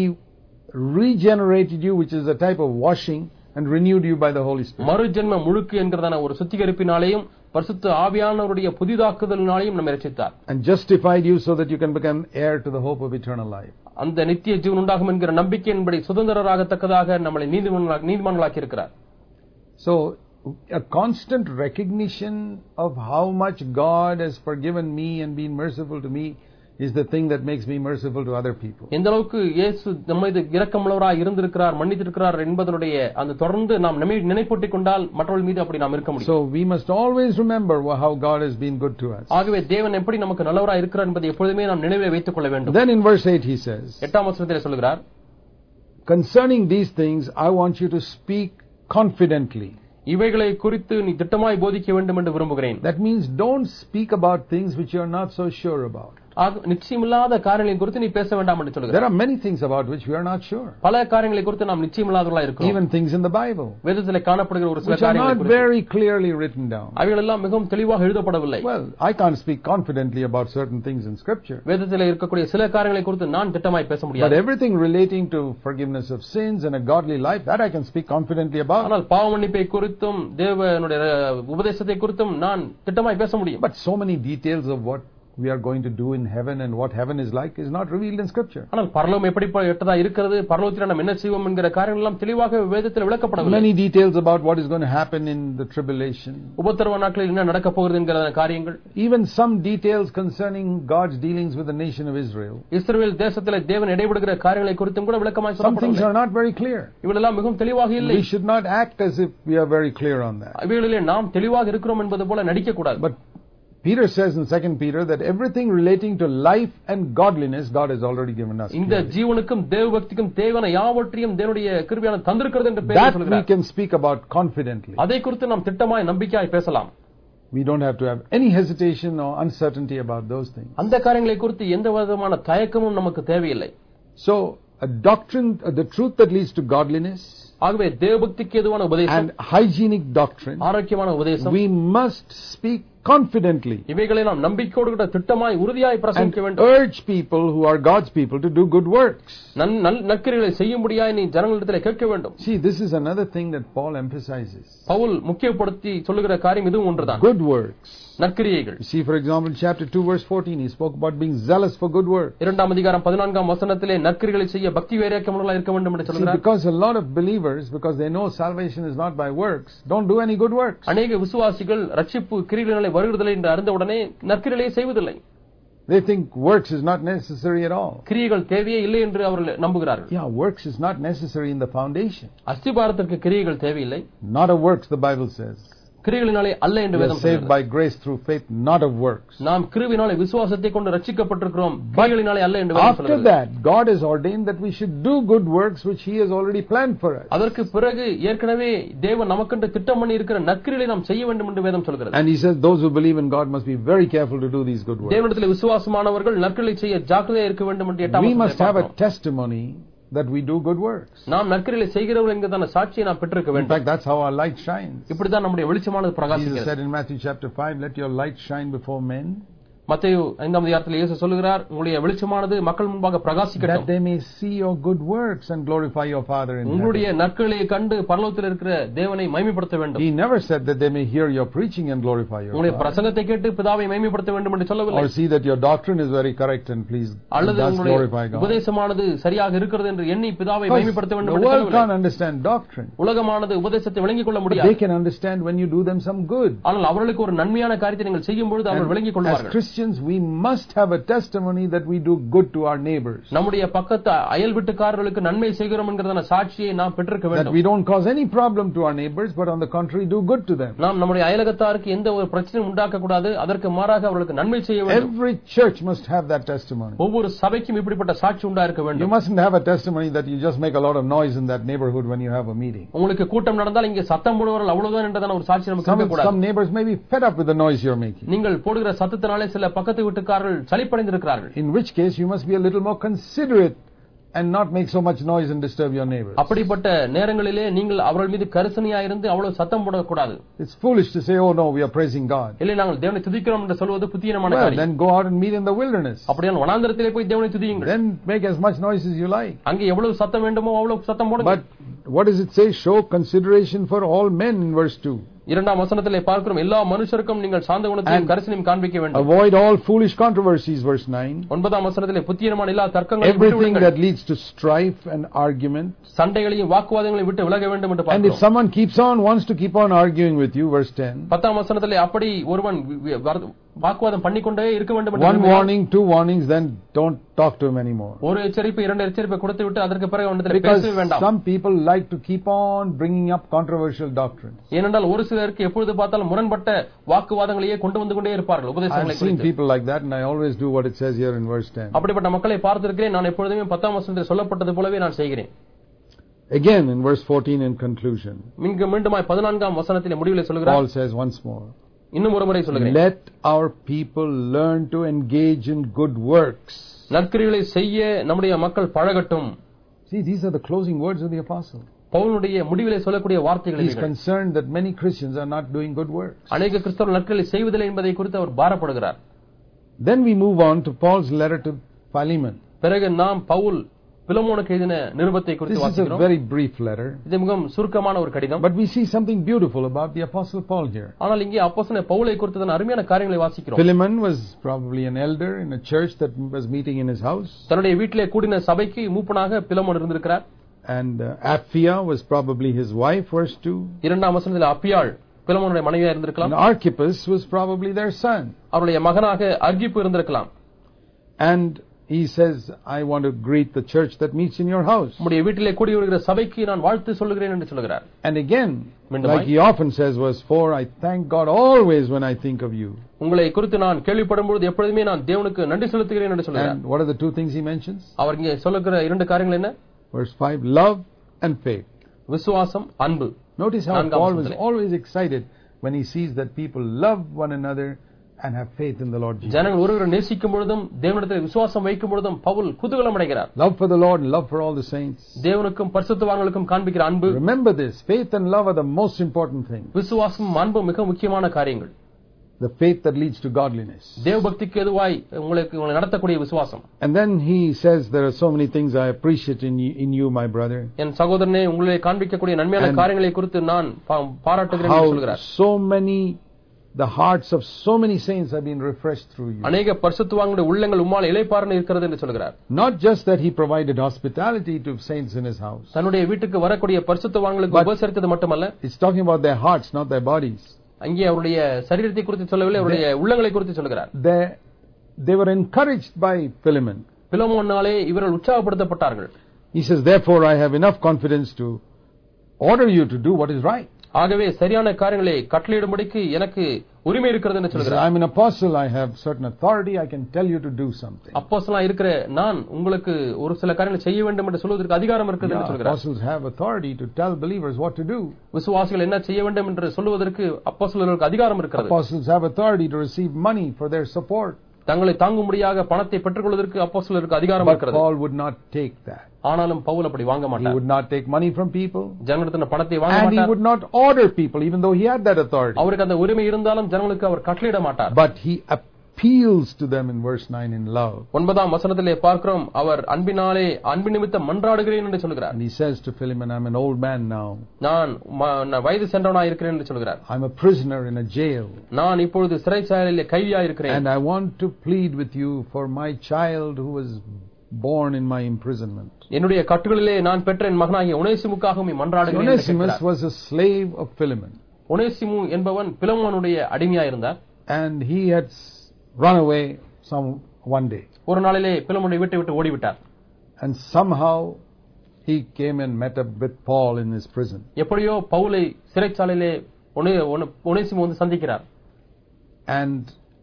regenerated you, which is a type of washing, and renewed you by the Holy Spirit. மறுஜென்ம முழுக்கு என்கிறதான ஒரு சுத்திகரிப்பினாலேயும் பரிசுத்த ஆவியானவருடைய புதிதாக்குதலினாலேயும் நம்மை ரட்சித்தார். And justified you so that you can become heir to the hope of eternal life. அந்த நித்திய ஜீவன் உண்டாகும் என்கிற நம்பிக்கையின்படி சுதந்திரராகத்தக்கதாக நம்மளை நீதிமான்களாக்கி இருக்கிறார். So a constant recognition of how much God has forgiven me and been merciful to me is the thing that makes me merciful to other people. எந்த அளவுக்கு இயேசு நம்மீது இரக்கமுள்ளவராய் இருந்திருக்கிறார், மன்னித்திருக்கிறார் என்பதனுடைய அந்த தொடர்ந்து நாம் நினைப்பூட்டிக் கொண்டால் மற்றவர்கள் மீது அப்படி நாம் இருக்க முடியும். So we must always remember how God has been good to us. ஆகவே தேவன் எப்படி நமக்கு நல்லவராய் இருக்கிறார் என்பதை எப்பொழுதுமே நாம் நினைவில் வைத்துக் கொள்ள வேண்டும். Then in verse 8 he says, 8ஆம் வசனத்திலே சொல்கிறார், concerning these things I want you to speak confidently. இவைகளை குறித்து நீ திட்டமாய் போதிக்க வேண்டும் என்று விரும்புகிறேன். That means don't speak about things which you are not so sure about. நிச்சயமில்லாத காரியங்களை குறித்து நீ பேச வேண்டாம் என்று சொல்கிறார். There are many things about which we are not sure. பல காரியங்களை குறித்து நாம் நிச்சயமில்லாதவர்களாய் இருக்கிறோம். Even things in the Bible வேதத்திலே காணப்படுகிற ஒரு சில which are காரியங்கள் not very clearly written down. அவைகள் எல்லாம் மிகவும் தெளிவாக எழுதப்படவில்லை. Well, I can't speak confidently about certain things in Scripture. வேதத்திலே இருக்கக்கூடிய சில காரியங்களை குறித்து நான் திட்டமாய் பேச முடியாது. But everything relating to forgiveness of sins and a godly life, that I can speak confidently about. ஆனால் பாவ மன்னிப்பை குறித்தும் தேவனுடைய உபதேசத்தை குறித்தும் நான் திட்டமாய் பேச முடியும். But so many details of what we are going to do in heaven and what heaven is like is not revealed in Scripture. ஆனால் பரலோகம் எப்படிப்பட்டதா இருக்கிறது, பரலோகத்தில் நாம் என்ன செய்வோம் என்கிற காரியங்கள் எல்லாம் தெளிவாக வேதத்தில் விளக்கப்படவில்லை. Many details about what is going to happen in the tribulation. உபத்திரவ நாட்களில் என்ன நடக்க போகிறது என்கிற காரியங்கள். Even some details concerning God's dealings with the nation of Israel. இஸ்ரவேல் தேசத்திலே தேவன் இடைபடுகிற காரியங்களை குறித்தும் கூட விளக்கமாய் சொல்லப்படவில்லை. Some things சொல்லப்படவில்லை. are not very clear. இவைகளெல்லாம் மிகவும் தெளிவாக இல்லை. We should not act as if we are very clear on that. இவைகளிலே நாம் தெளிவாக இருக்கிறோம் என்பது போல நடிக்க கூடாது. But Peter says in 2 Peter that everything relating to life and godliness God has already given us. இந்த ஜீவனுக்கும் தேவபக்திக்கும் தேவன யாவற்றையும் தேவனுடைய கிருபையான தந்திருக்கிறது என்று பேர் That we சொல்கிறார். can speak about confidently. அதை குறித்து நாம் திட்டமாய் நம்பிக்கையாய் பேசலாம். We don't have to have any hesitation or uncertainty about those things. அந்த காரியங்களை குறித்து எந்த விதமான தயக்கமும் நமக்கு தேவையில்லை. So a doctrine, the truth that leads to godliness, ஆகவே தேவபக்திக்கு எதுவான உபதேசம், and hygienic doctrine, ஆரோக்கியமான உபதேசம், we must speak confidently இவைகளை நாம் நம்பிக்கையோடு கூட திட்டமாய் உறுதியாய் and பிரசங்கிக்க வேண்டும். urge people who are God's people to do good works. நற்கிரியைகளை செய்யும்படியாய் நீ ஜனங்களிடத்தில் கேட்க வேண்டும். See, this is another thing that Paul emphasizes. Pavul முக்கியப்படுத்தி சொல்லுகிற காரியம் இதுவும் ஒன்றுதான். Good works. நற்கிரியைகள். You see, for example, chapter 2 verse 14, he spoke about being zealous for good work. 2ஆம் அதிகாரம் 14ஆம் வசனத்திலே நற்கிரியைகளை செய்ய பக்தி வைராக்கியமுள்ளவர்களாய் இருக்க வேண்டும் என்று See, சொல்கிறார். because a lot of believers, because they know salvation is not by works, don't do any good works. அநேக விசுவாசிகள் ரட்சிப்பு கிரியைகளை வருகிறதில்லை என்று அறிந்தவுடனே நற்கிரியைகளை செய்வதில்லை. They think works is not necessary at all. கிரியைகள் தேவையே இல்லை என்று அவர்கள் நம்புகிறார்கள். Yeah, works is not necessary in the foundation. அஸ்திபாரத்திற்கு கிரியைகள் தேவையில்லை. Not of works, the Bible says. கிரியைகளினாலே அல்ல என்று We are வேதம் saved சொல்கிறது. by grace through faith, not of works. நாம் கிருபையினாலே விசுவாசத்தை கொண்டு ரட்சிக்கப்பட்டிருக்கிறோம், கிரியைகளினாலே அல்ல என்று வேதம் After சொல்கிறது. that, God has ordained that we should do good works which He has already planned for us. அதற்கு பிறகு ஏற்கனவே தேவன் நமக்கென்று திட்டம் பண்ணி இருக்கிற நற்கிரியைகளை நாம் செய்ய வேண்டும் என்று வேதம் சொல்கிறது. And He says those who believe in God must be very careful to do these good works. தேவனிடத்தில் விசுவாசமானவர்கள் நற்கிரியை செய்ய ஜாக்கிரதையாக இருக்க வேண்டும் என்று We must have a testimony that we do good works. நாம் நற்கிரியை செய்கிறவர்கள் என்கிறதான சாட்சியை நாம் பெற்றிருக்க In வேண்டும். fact, that's how our light shines. இப்படிதான் நம்முடைய வெளிச்சமானது Jesus பிரகாசிக்கிறது. said in Matthew chapter 5, let your light shine before men, மத்தேயு 5ஆம் அதிகாரத்தில் இயேசு சொல்கிறார், உங்களுடைய வெளிச்சமானது மக்கள் முன்பாக that பிரகாசிக்கட்டும், they may see your good works and glorify your Father in heaven. உங்களுடைய நற்கிரியை கண்டு பரலோகத்தில் இருக்கிற தேவனை மகிமைப்படுத்த வேண்டும். He never said that they may hear your preaching and glorify your உங்களுடைய Father. பிரசங்கத்தை கேட்டு பிதாவை மகிமைப்படுத்த வேண்டும் என்று சொல்லவில்லை. Or see that your doctrine is very correct and please அல்லது thus உங்களுடைய glorify God. உபதேசமானது சரியாக இருக்கிறது என்று எண்ணி பிதாவை Because மகிமைப்படுத்த வேண்டும் the என்று world சொல்லவில்லை. can't understand doctrine. உலகமானது உபதேசத்தை விளங்கிக் கொள்ள But they முடியாது. can understand when you do them some good. ஆனால் அவர்களுக்கு ஒரு நன்மையான காரியத்தை நீங்கள் செய்யும் பொழுது அவர்கள் விளங்கிக் As கொள்வார்கள். Christians, we must have a testimony that we do good to our neighbors. நம்முடைய பக்கத்து அயல் வீட்டுக்காரர்களுக்கு நன்மை செய்கிறோம் என்கிறதான சாட்சியை நாம் பெற்றிருக்க That வேண்டும். we don't cause any problem to our neighbors, but on the contrary, do good to them. நாம் நம்முடைய அயலகத்தாருக்கு எந்த ஒரு பிரச்சனையும் உண்டாக்க கூடாது, அதற்கு மாறாக அவர்களுக்கு நன்மை செய்ய வேண்டும். Every church must have that testimony. ஒவ்வொரு சபைக்கும் இப்படிப்பட்ட சாட்சி உண்டா இருக்க You வேண்டும். mustn't have a testimony that you just make a lot of noise in that neighborhood when you have a meeting. உங்களுக்கு கூட்டம் நடந்தால் இங்கே சத்தம் போடுவார்கள் அவ்வளவுதான் என்றதான ஒரு சாட்சி நமக்கு இருக்க Some கூடாது. neighbors may be fed up with the noise you're making. நீங்கள் போடுகிற சத்தத்தினாலே சில பக்கத்து வீட்டுக்காரர்கள் சலிப்படைந்திருக்கிறார்கள். In which case, you must be a little more considerate and not make so much noise and disturb your neighbors. அப்படிப்பட்ட நேரங்களிலே நீங்கள் அவர்கள் மீது கரிசனையா இருந்து அவ்வளவு சத்தம் போடக்கூடாது. It's foolish to say, oh no, we are praising God. இல்லை நாங்கள் தேவனை துதிக்கிறோம் என்று சொல்வது புத்தியீனமான Well, காரியம். then go out and meet in the wilderness. அப்படியே வனாந்தரத்திலே போய் தேவனை துதியுங்கள். Then make as much noise as you like. அங்கே எவ்வளவு சத்தம் வேண்டுமோ அவ்வளவு சத்தம் போடுங்க. But what does it say? Show consideration for all men in verse 2. இரண்டாம் வசனத்திலே பார்க்கிறோம், எல்லா மனுஷருக்கும் நீங்கள் சாந்த குணத்தையும் கரிசனையும் காண்பிக்க வேண்டும். Avoid all foolish controversies, verse 9. ஒன்பதாம் வசனத்திலே புத்தியீனமான எல்லா தர்க்கங்களையும் Everything விட்டுவிடுங்கள். that leads to strife and argument. சண்டைகளையும் வாக்குவாதங்களையும் விட்டு விலக வேண்டும் என்று And if பார்க்கிறோம். someone wants to keep on arguing with you, verse 10. பத்தாம் வசனத்திலே அப்படி ஒருவன் வாக்குவாதம் பண்ணிக்கொண்டே இருக்க வேண்டும் என்று One விரும்பினால், warning, two warnings, then don't talk to him anymore. ஒரு எச்சரிப்பு இரண்டு எச்சரிப்பை கொடுத்து விட்டு அதற்கு பிறகு அவனிடத்தில் Because பேசவே வேண்டாம். some people like to keep on bringing up controversial doctrines. ஏனென்றால் ஒரு சிலருக்கு எப்பொழுது பார்த்தாலும் முரண்பட்ட வாக்குவாதங்களையே கொண்டு வந்து கொண்டே இருப்பார்கள் I've உபதேசங்களை seen குறித்து. people like that, and I always do what it says here in verse 10. அப்படிப்பட்ட மக்களை பார்த்திருக்கிறேன். நான் எப்பொழுதுமே 10ஆம் வசனத்தில் சொல்லப்பட்டது போலவே நான் செய்கிறேன். Again, in verse 14, in conclusion, மீண்டுமாய் 14ஆம் வசனத்திலே முடிவிலே சொல்கிறார், Paul says once more, இன்னும் ஒரு முறை சொல்கிறேன், let our people learn to engage in good works. நற்கிரியைகளை செய்ய நம்முடைய மக்கள் பழகட்டும். See, these are the closing words of the apostle. பவுலுடைய முடிவிலே சொல்லக்கூடிய வார்த்தைகள் He's இவைகள். concerned that many Christians are not doing good works. அநேக கிறிஸ்தவர்கள் நற்கிரியைகளை செய்வதில்லை என்பதை குறித்து அவர் பாரப்படுகிறார். Then we move on to Paul's letter to Philemon. பிறகு நாம் பவுல் பிலமோனுக்கு எழுதின நிருபத்தை This குறித்து is a வாசிக்கிறோம். very brief letter, இது மிகவும் சுருக்கமான ஒரு கடிதம். but we see something beautiful about the apostle Paul here. ஆனால் இங்கே அப்போஸ்தலன் பவுலை குறித்ததான அருமையான காரியங்களை வாசிக்கிறோம். Philemon was probably an elder in a church that was meeting in his house. தன்னுடைய வீட்டிலே கூடின சபைக்கு மூப்பனாக பிலமோன் இருந்திருக்கிறார். And Apphia was probably his wife, verse 2. இரண்டாம் வசனத்தில் அப்பியாள் பிலமோனுடைய மனைவியா இருந்திருக்கலாம். And Archippus was probably their son. அவருடைய மகனாக அர்கிப்பு இருந்திருக்கலாம். And he says, I want to greet the church that meets in your house. உம்முடைய வீட்டிலே கூடி வருகிற சபைக்கு நான் வாழ்த்து சொல்லுகிறேன் என்று சொல்கிறார். And again, like he often says, verse 4, I thank God always when I think of you. உங்களை குறித்து நான் கேள்விப்படும் பொழுது எப்பொழுதுமே நான் தேவனுக்கு நன்றி செலுத்துகிறேன் என்று சொல்கிறார். And what are the two things he mentions? அவர் இங்கே சொல்லுகிற இரண்டு காரியங்கள் என்ன? Verse 5, love and faith. விசுவாசம், அன்பு. Notice how Paul was always excited when he sees that people love one another and have faith in the Lord Jesus. ஜனங்கள் ஒருவரை நேசிக்கும் பொழுதும் தேவனிடத்தில் விசுவாசம் வைக்கும் பொழுதும் பவுல் குதூகலம் அடைகிறார். Love for the Lord and love for all the saints. தேவனுக்கும் பரிசுத்தவான்களுக்கும் காண்பிக்கிற அன்பு. Remember this, faith and love are the most important things. விசுவாசம் அன்பு மிக முக்கியமான காரியங்கள். The faith that leads to godliness. தேவபக்திக்கு எதுவாய் உங்களை நடத்தக்கூடிய விசுவாசம். And then he says there are so many things I appreciate in you, my brother. என் சகோதரனே, உங்களை காண்பிக்கக்கூடிய நன்மையான காரியங்களை குறித்து நான் பாராட்டுகிறேன் என்று சொல்கிறார். So many the hearts of so many saints have been refreshed through you. அநேக பரிசுத்தவான்களுடைய உள்ளங்கள் உம்மால் இளைப்பாறுந்து இருக்கிறது என்று சொல்கிறார். Not just that he provided hospitality to saints in his house. தன்னுடைய வீட்டுக்கு வரக்கூடிய பரிசுத்தவான்களுக்கு உபசரித்தது மட்டுமல்ல, it's talking about their hearts, not their bodies. அங்கே அவருடைய சரீரத்தை குறித்து சொல்லவில்லை, அவருடைய உள்ளங்களை குறித்து சொல்கிறார். They were encouraged by Philemon. பிலமோனாலே இவர்கள் உற்சாகப்படுத்தப்பட்டார்கள். He says, therefore I have enough confidence to order you to do what is right. ஆகவே சரியான காரியங்களை கட்டளையிடும்படிக்கு எனக்கு உரிமை இருக்கிறது என்று He says, சொல்கிறார். I'm an apostle, I have certain authority, I can tell you to do something. அப்போஸ்தலனா இருக்கிற நான் உங்களுக்கு ஒரு சில காரியங்களை செய்ய வேண்டும் என்று சொல்வதற்கு அதிகாரம் இருக்கிறது என்று சொல்கிறார். Apostles have authority to tell believers what to do. விசுவாசிகள் என்ன செய்ய வேண்டும் என்று சொல்வதற்கு அப்போஸ்தலர்களுக்கு அதிகாரம் இருக்கிறது. Apostles have authority to receive money for their support. தங்களை தாங்கும்படியாக பணத்தை பெற்றுக்கொள்வதற்கு அப்போஸ்தலருக்கு அதிகாரம் But இருக்கிறது. Paul would not take that. ஆனாலும் பவுல் அப்படி வாங்க He மாட்டார். would not take money from people. ஜனங்களிடத்தில் பணத்தை வாங்க And he மாட்டார். would not order people, even though he had that authority. அவருக்கு அந்த உரிமை இருந்தாலும் ஜனங்களுக்கு அவர் கட்டளையிட மாட்டார். But he appeals to them in verse 9 in love. 9ஆம் வசனத்திலே பார்க்கிறோம், அவர் அன்பினாலே அன்பு நிமித்தம் மன்றாடுகிறேன் என்று சொல்கிறார். And he says to Philemon, I'm an old man now. நான் வயது சென்றவனாய் இருக்கிறேன் என்று சொல்கிறார். I'm a prisoner in a jail. நான் இப்பொழுது சிறைச்சாலையிலே கைதியாய் இருக்கிறேன். And I want to plead with you for my child who was born in my imprisonment. என்னுடைய கட்டுகளிலே நான் பெற்ற என் மகனாகிய ஒனேசிமுக்காக மன்றாடுகிறேன். Onesimus was a slave of Philemon. ஒனேசிமு என்பவன் பிலமோனுடைய அடிமையாய் இருந்தார். And he had run away one day. ஒரு நாளிலே பிலமோனை வீட்டை விட்டு ஓடிவிட்டார். And somehow he came and met up with Paul in his prison. எப்படியோ பவுலை சிறைச்சாலையிலே ஒனேசிமு வந்து சந்திக்கிறார். And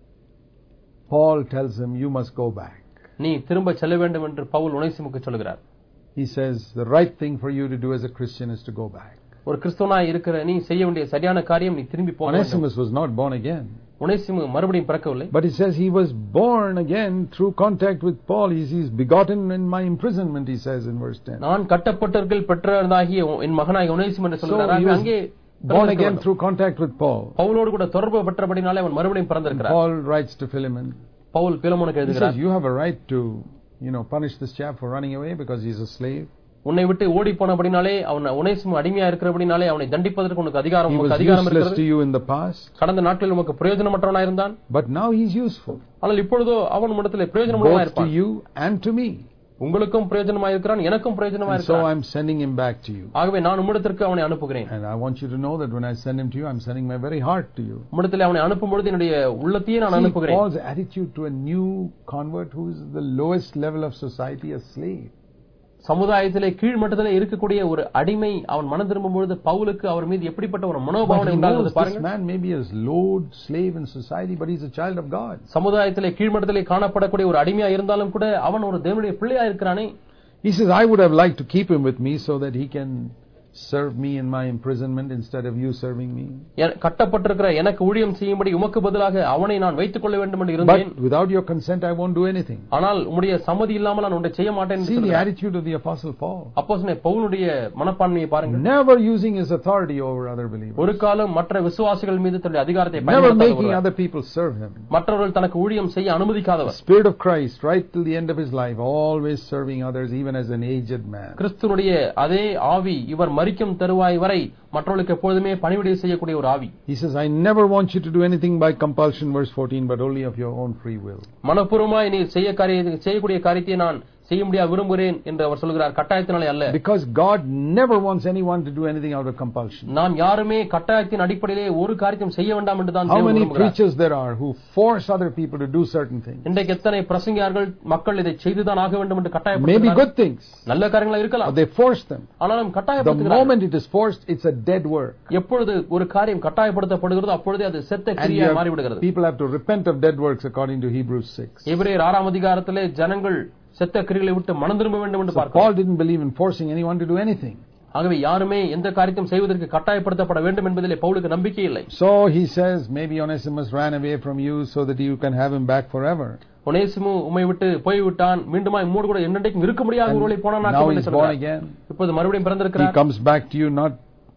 Paul tells him, you must go back. நீ திரும்ப செல்ல வேண்டும் என்று பவுல் ஒனேசிமுக்கு சொல்கிறார். He says the right thing for you to do as a Christian is to go back. ஒரு கிறிஸ்தவனாய் இருக்கிற நீ செய்ய வேண்டிய சரியான காரியம் நீ திரும்பி போக வேண்டும். Onesimus was not born again. ஒனேசிமு மறுபடியும் பிறக்கவில்லை. But he says he was born again through contact with Paul. He's begotten in my imprisonment, he says in verse 10. நான் கட்டப்பட்டவர்கள் பெற்றதாகிய என் மகனாகிய ஒனேசிமு என்று சொல்கிறார். அங்கே born again through contact with Paul. பவுலோடு கூட தொடர்பு பெற்றபடினாலே அவன் மறுபடியும் பிறந்திருக்கிறார். Paul writes to Philemon. Pavul பிலமோனுக்கு He எழுதுகிறார். says you have a right to, punish this chap for running away because he's a slave. உன்னை விட்டு ஓடி போனபடினாலே அவன் ஒனேசிமு அடிமையா இருக்கிறபடினாலே அவனை தண்டிப்பதற்கு உனக்கு அதிகாரம் He was இருக்கிறது. useless to you in the past. கடந்த நாட்களில் உனக்கு பிரயோஜனமற்றவனாய் இருந்தான். But now he's useful. ஆனால் இப்பொழுதோ அவன் இடத்திலே பிரயோஜனமுள்ளவனாய் Both to இருப்பான். you and to me. உங்களுக்கும் பிரயோஜனமாய் இருக்கிறான், எனக்கும் பிரயோஜனமாய் And so இருக்கிறான். I'm sending him back to you. ஆகவே நான் உம்மிடத்திற்கு அவனை அனுப்புகிறேன். And I want you to know that when I send him to you, I'm sending my very heart to you. உம்மிடத்திலே அவனை அனுப்பும் பொழுது என்னுடைய உள்ளத்தையே நான் See, அனுப்புகிறேன். Paul's attitude to a new convert who is the lowest level of society, a slave. சமுதாயத்திலே கீழ் மட்டத்திலே இருக்கக்கூடிய ஒரு அடிமை அவன் மனம் திரும்பும் பொழுது பவுலுக்கு அவர் மீது எப்படிப்பட்ட ஒரு But மனோபாவனை he knows உண்டாகுது this பாருங்க. man may be a low slave in society, but he's a child of God. சமுதாயத்திலே கீழ் மட்டத்திலே காணப்படக்கூடிய ஒரு அடிமையா இருந்தாலும் கூட அவன் ஒரு தேவனுடைய பிள்ளையா இருக்கிறானே. He says, I would have liked to keep him with me so that he can serve me in my imprisonment instead of you serving me. கட்டப்பட்டிருக்கிற எனக்கு ஊழியம் செய்யும்படி உமக்கு பதிலாக அவனை நான் வைத்துக் கொள்ள வேண்டும் என்று இருந்தேன். But without your consent, I won't do anything. ஆனால் உம்முடைய சம்மதி இல்லாமல் நான் ஒன்றை செய்ய மாட்டேன் என்று See the சொல்கிறார். attitude of the Apostle Paul. அப்போஸ்தலன் பவுலுடைய மனப்பான்மையை பாருங்க. Never using his authority over other believers. ஒரு காலம் மற்ற விசுவாசிகள் மீது தன்னுடைய அதிகாரத்தை Never பயன்படுத்தாதவர். making other people serve him. மற்றவர்கள் தனக்கு ஊழியம் செய்ய அனுமதிக்காதவர். Spirit of Christ, right till the end of his life, always serving others, even as an aged man. கிறிஸ்துவுடைய அதே ஆவி இவர் மரிக்கும் தருவாய் வரை மற்றவர்களுக்கு எப்பொழுதுமே பணிவிடை செய்யக்கூடிய ஒரு ஆவி. He says, I never want you to do anything by compulsion, verse 14, but only of your own free will. மனப்பூர்வமாய் நீ செய்யக்கூடிய காரியத்தை நான் செய்ய முடியாது விரும்புகிறேன் என்று அவர் சொல்கிறார், கட்டாயத்தினாலே அல்ல. Because God never wants anyone to do anything out of compulsion. நாம் யாருமே கட்டாயத்தின் அடிப்படையிலே ஒரு காரியத்தையும் செய்ய வேண்டாம் என்று தான் How தேவன் many விரும்புகிறார். preachers there are who force other people to do certain things? இன்றைக்கு எத்தனை பிரசங்கியார்கள் மக்கள் இதை செய்துதான் ஆக வேண்டும் என்று Maybe கட்டாயப்படுத்துகிறார்கள். good things, நல்ல காரியங்களா but இருக்கலாம், they force them. ஆனாலும் The கட்டாயப்படுத்துகிறார்கள். moment it is forced, it's a dead work. எப்பொழுது ஒரு காரியம் கட்டாயப்படுத்தப்படுகிறதோ அப்பொழுதே அது செத்த And கிரியாய் மாறிவிடுகிறது. people have to repent of dead works according to Hebrews 6. எபிரேயர் 6ஆம் அதிகாரத்திலே ஜனங்கள் செத்த கிரிகளை விட்டு மனம் திரும்ப வேண்டும் என்று So பார்க்கிறோம். Paul didn't believe in forcing anyone to do anything. ஆகவே யாருமே எந்த காரியத்தையும் செய்வதற்கு கட்டாயப்படுத்தப்பட வேண்டும் என்பதிலே பவுலுக்கு நம்பிக்கை இல்லை. So he says, maybe Onesimus ran away from you so that you can have him back forever. ஒனேசிமு உம்மை விட்டு போய்விட்டான், மீண்டுமாய் உம்மோடு கூட என்னைக்கும் இருக்க முடியாத ஒருவரை போனான் Now he's born again. இப்போது மறுபடியும் He பிறந்திருக்கிறார். comes back to you not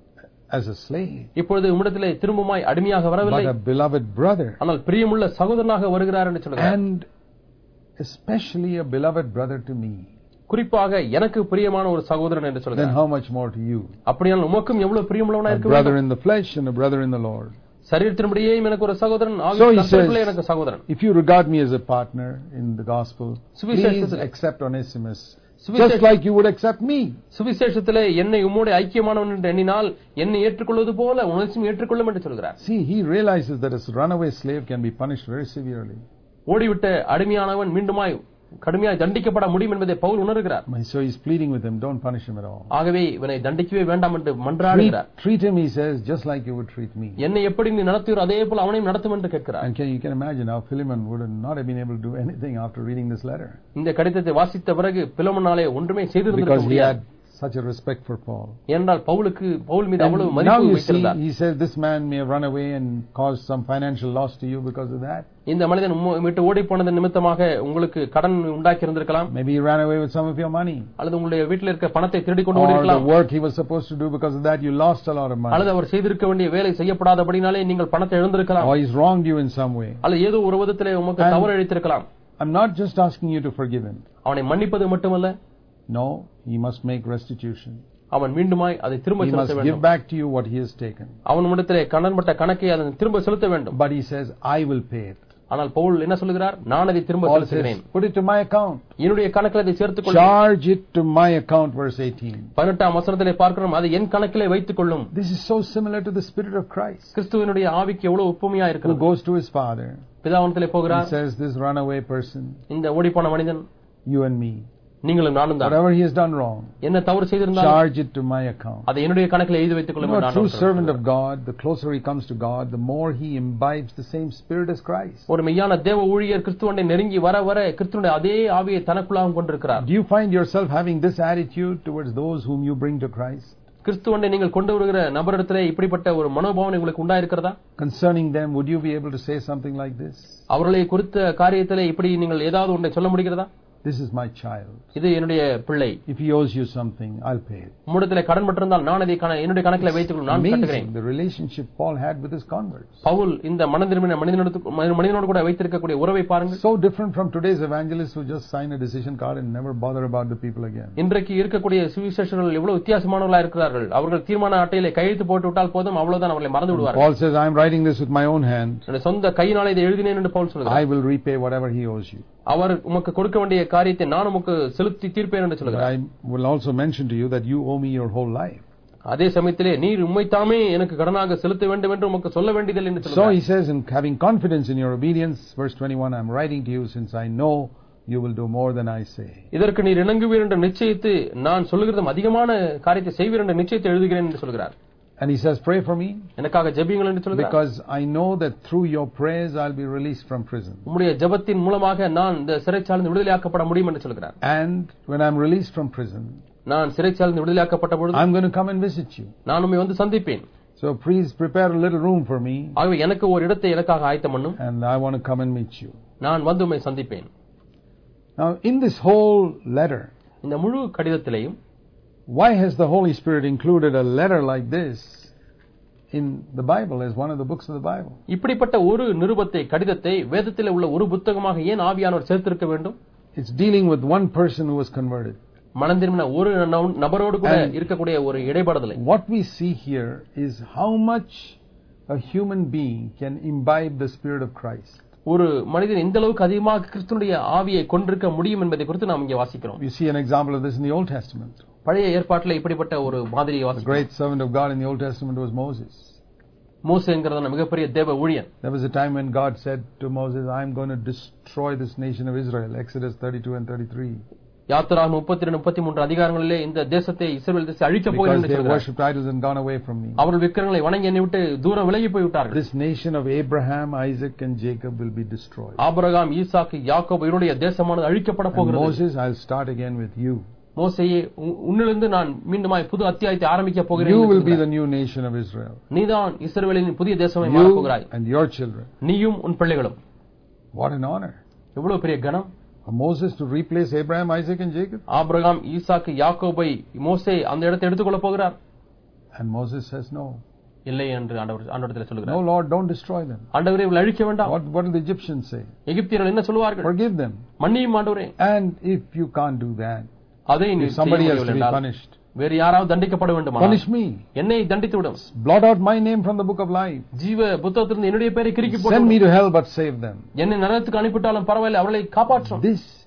as a slave, இப்பொழுது உம்மிடத்திலே திரும்பமாய் அடிமையாக வரவில்லை, but a beloved brother. ஆனால் பிரியமுள்ள சகோதரனாக வருகிறார் என்று சொல்கிறார். And especially a beloved brother to me. குறிப்பாக எனக்கு பிரியமான ஒரு சகோதரன் என்று Then சொல்கிறார். how much more to you? அப்படியானால் உமக்கும் எவ்வளவு பிரியமுள்ளவனாக A இருக்க brother வேண்டும். in the flesh and a brother in the Lord. சரீரத்தின்படியே எனக்கு ஒரு சகோதரன், So he ஆவிக்குள்ளே says, எனக்கு சகோதரன். if you regard me as a partner in the gospel, please accept Onesimus, just like you would accept me. சுவிசேஷத்திலே என்னை உம்மோடு ஐக்கியமானவன் என்று எண்ணினால் என்னை ஏற்றுக்கொள்வது போல ஒனேசிமுவை ஏற்றுக்கொள்ளும் என்று சொல்கிறார். See, he realizes that a runaway slave can be punished very severely. ஓடிவிட்ட அடிமையானவன் மீண்டுமாய் கடுமையாக தண்டிக்கப்பட முடியும் என்பதை பவுல் உணர்கிறார். So he's pleading with him, don't punish him at all. ஆகவே இவனை தண்டிக்கவே வேண்டாம் என்று மன்றாடுகிறார். Treat him, he says, just like you would treat me. என்னை எப்படி நீ நடத்துவீரோ அதே போல அவனையும் நடத்தும் என்று கேட்கிறார். And you can imagine how Philemon would not have been able to do anything after reading this letter. இந்த கடிதத்தை வாசித்த பிறகு பிலோமோனாலே ஒன்றுமே செய்திருந்திருக்க முடியாது. Such a respect for Paul. ஏனென்றால் பவுல் மீது அவ்வளவு மதிப்பு வைத்திருந்தார். He says this man may have run away and caused some financial loss to you because of that. இந்த மனிதன் விட்டு ஓடி போனதன் நிமித்தமாக உங்களுக்கு கடன் உண்டாக்கி இருந்திருக்கலாம். Maybe he ran away with some of your money. அல்லது உங்களுடைய வீட்டில் இருக்க பணத்தை திருடி கொண்டு ஓடிருக்கலாம். Or the work he was supposed to do, because of that you lost a lot of money. அல்லது அவர் செய்திருக்க வேண்டிய வேலை செய்யப்படாதபடினாலே நீங்கள் பணத்தை இழந்திருக்கலாம். Or he's wronged you in some way. அல்லது ஏதோ ஒரு விதத்திலே உங்களுக்கு தவறு இழைத்திருக்கலாம். I'm not just asking you to forgive him. அவனை மன்னிப்பது மட்டுமல்ல, no, he must make restitution. அவன் மீண்டுமாய் அதை திரும்ப செலுத்த வேண்டும். He must give back to you what he has taken. அவனிடத்திலே கடன்பட்ட கணக்கை அதை திரும்ப செலுத்த வேண்டும். But he says, I will pay it. ஆனால் பவுல் என்ன சொல்கிறார்? நான் அதை திரும்ப செலுத்துகிறேன். Put it to my account. என்னுடைய கணக்கில் அதை சேர்த்துக் கொள்ளும். Charge it to my account, verse 18. 18ஆம் வசனத்திலே பார்க்கிறோம், அதை என் கணக்கிலே வைத்துக் கொள்ளும். This is so similar to the spirit of Christ. கிறிஸ்துவினுடைய ஆவிக்கு எவ்வளவு ஒப்புமையா இருக்கிறது. Who goes to his father. பிதாவினிடத்திலே போகிறார். He says, this runaway person, இந்த ஓடிப்போன மனிதன், you and me, நீங்களும் நானும் தான், whatever he has done wrong, என்ன தவறு செய்திருந்தாலும் charge it to my account. அதை என்னுடைய கணக்கில் எழுதி வைத்துக் கொள்ளும். A true servant of God, the closer he comes to God, the more he imbibes the same spirit as Christ. ஒரு மெய்யான தேவ ஊழியர் கிறிஸ்துவனை நெருங்கி வர வர கிறிஸ்துவினுடைய அதே ஆவியை தனக்குள்ளாக கொண்டிருக்கிறார். Do you find yourself having this attitude towards those whom you bring to Christ? கிறிஸ்துவனை நீங்கள் கொண்டு வருகிற நபரிடத்திலே இப்படிப்பட்ட ஒரு மனோபாவனை உங்களுக்கு உண்டாயிருக்கிறதா? Concerning them, would you be able to say something like this? அவர்களை குறித்த காரியத்திலே இப்படி நீங்கள் ஏதாவது ஒன்றை சொல்ல முடிகிறதா? This is my child. இது என்னுடைய பிள்ளை. If he owes you something, I'll pay it. உம்மிடத்திலே கடன் பட்டிருந்தால் நான் அதை என்னுடைய கணக்கில் வைத்துக் கொள்ளும், நான் கட்டுகிறேன். The relationship Paul had with his converts. Pavul இந்த மனதிரும்பின மனிதனோடு கூட வைத்திருக்கக்கூடிய உறவை பாருங்கள். So different from today's evangelists who just sign a decision card and never bother about the people again. இன்றைக்கு இருக்கக்கூடிய சுவிசேஷகர்கள் எவ்வளவு வித்தியாசமானவர்களாக இருக்கிறார்கள். அவர்கள் தீர்மான அட்டையிலே கையெழுத்து போட்டு விட்டால் போதும், அவ்வளவுதான், அவர்களை மறந்து விடுவார்கள். Paul says, I am writing this with my own hand. என்னுடைய சொந்த கையினாலே இதை எழுதினேன் என்று பவுல் சொல்கிறார். I will repay whatever he owes you. அவர் உமக்கு கொடுக்க வேண்டிய காரியத்தை நான் உமக்கு செலுத்தி தீர்ப்பேன் என்று சொல்கிறார். I will also mention to you that you owe me your whole life. அதே சமயத்திலே நீர் உம்மைத்தாமே எனக்கு கடனாக செலுத்த வேண்டும் என்று உமக்கு சொல்ல வேண்டியதில்லை என்று சொல்கிறார். So he says, in having confidence in your obedience, verse 21, I am writing to you since I know you will do more than I say. இதற்கு நீர் இணங்குவீர் என்று நிச்சயித்து நான் சொல்லுகிறதும் அதிகமான காரியத்தை செய்வீர் என்று நிச்சயித்து எழுதுகிறேன் என்று சொல்கிறார். And he says, pray for me, எனக்காக ஜெபியுங்கள் என்று சொல்கிறார். because I know that through your prayers I'll be released from prison. உம்முடைய ஜெபத்தின் மூலமாக நான் இந்த சிறைச்சாலையிலிருந்து விடுதலையாக்கப்பட முடியும் என்று சொல்கிறார். And when I'm released from prison, நான் சிறைச்சாலையிலிருந்து விடுதலையாக்கப்பட்ட பொழுது I'm going to come and visit you. நான் உம்மை வந்து சந்திப்பேன். So please prepare a little room for me. ஆகவே எனக்கு ஒரு இடத்தை எனக்காக ஆயத்தம் பண்ணும். And I want to come and meet you. நான் வந்து உம்மை சந்திப்பேன். Now in this whole letter, இந்த முழு கடிதத்திலேயும் why has the Holy Spirit included a letter like this in the Bible as one of the books of the Bible? இப்படிப்பட்ட ஒரு நிருபத்தை, கடிதத்தை வேதத்திலே உள்ள ஒரு புத்தகமாக ஏன் ஆவியானவர் சேர்த்திருக்க வேண்டும்? It's dealing with one person who was converted. மனந்திரும்பின ஒரு நபரோடு கூட இருக்கக்கூடிய ஒரு இடைபடுதலை. What we see here is how much a human being can imbibe the Spirit of Christ. ஒரு மனிதன் எந்த அளவுக்கு அதிகமாக கிறிஸ்துவினுடைய ஆவியை கொண்டிருக்க முடியும் என்பதை குறித்து நாம் இங்கே வாசிக்கிறோம். You see an example of this in the Old Testament. பழைய ஏற்பாட்டிலே இப்படிப்பட்ட ஒரு மாதிரியை வாசிக்கிறோம். The great servant of God in the Old Testament was Moses. மோசேங்கிறதான மிகப்பெரிய தேவ ஊழியன். There was a time when God said to Moses, I am going to destroy this nation of Israel. Exodus 32 and 33. யாத்திராகமம் 32 33 அதிகாரங்களிலே இந்த தேசத்தை இஸ்ரவேல் தேசத்தை அழிக்க போகிறேன் என்று சொல்கிறார். Because they worshipped idols and gone away from me. அவர்கள் விக்கிரகங்களை வணங்கி என்னை விட்டு தூரம் விலகி போய் விட்டார்கள். This nation of Abraham, Isaac and Jacob will be destroyed. Abraham, Isaac, Jacob இவருடைய தேசமானது அழிக்கப்பட போகிறது. Moses, I'll start again with you. மோசேயே, உன்னிலிருந்து நான் மீண்டுமாய் புது அத்தியாயத்தை ஆரம்பிக்க போகிறேன். You will be the new nation of Israel. நீதான் இஸ்ரவேலின் புதிய தேசமாய் மாறப் போகிறாய். And your children. நீயும் உன் பிள்ளைகளும். What an honor. எவ்வளவு பெரிய கனம். Moses to replace Abraham, Isaac and Jacob. Abraham, Isaac, யாக்கோபை மோசே அந்த இடத்தை எடுத்துக்கொள்ள போகிறார். And Moses says no. இல்லை என்று ஆண்டவரிடத்தில் சொல்கிறார். No Lord, don't destroy them. ஆண்டவரே, இவர்களை அழிக்க வேண்டாம். What will the Egyptians say? எகிப்தியர்கள் என்ன சொல்வார்கள்? Forgive them. மன்னியும் ஆண்டவரே. And if you can't do that, அதை நீ somebody has to be punished. வேறு யாராவது தண்டிக்கப்பட வேண்டுமா? Punish me. என்னை தண்டித்து விடும். Blot out my name from the book of life. ஜீவ புத்தகத்திலிருந்து என்னுடைய பெயரை கிறுக்கி போடு. Send me to hell but save them. என்னை நரகத்துக்கு அனுப்பிட்டாலும் பரவாயில்லை, அவர்களை காப்பாற்றும். This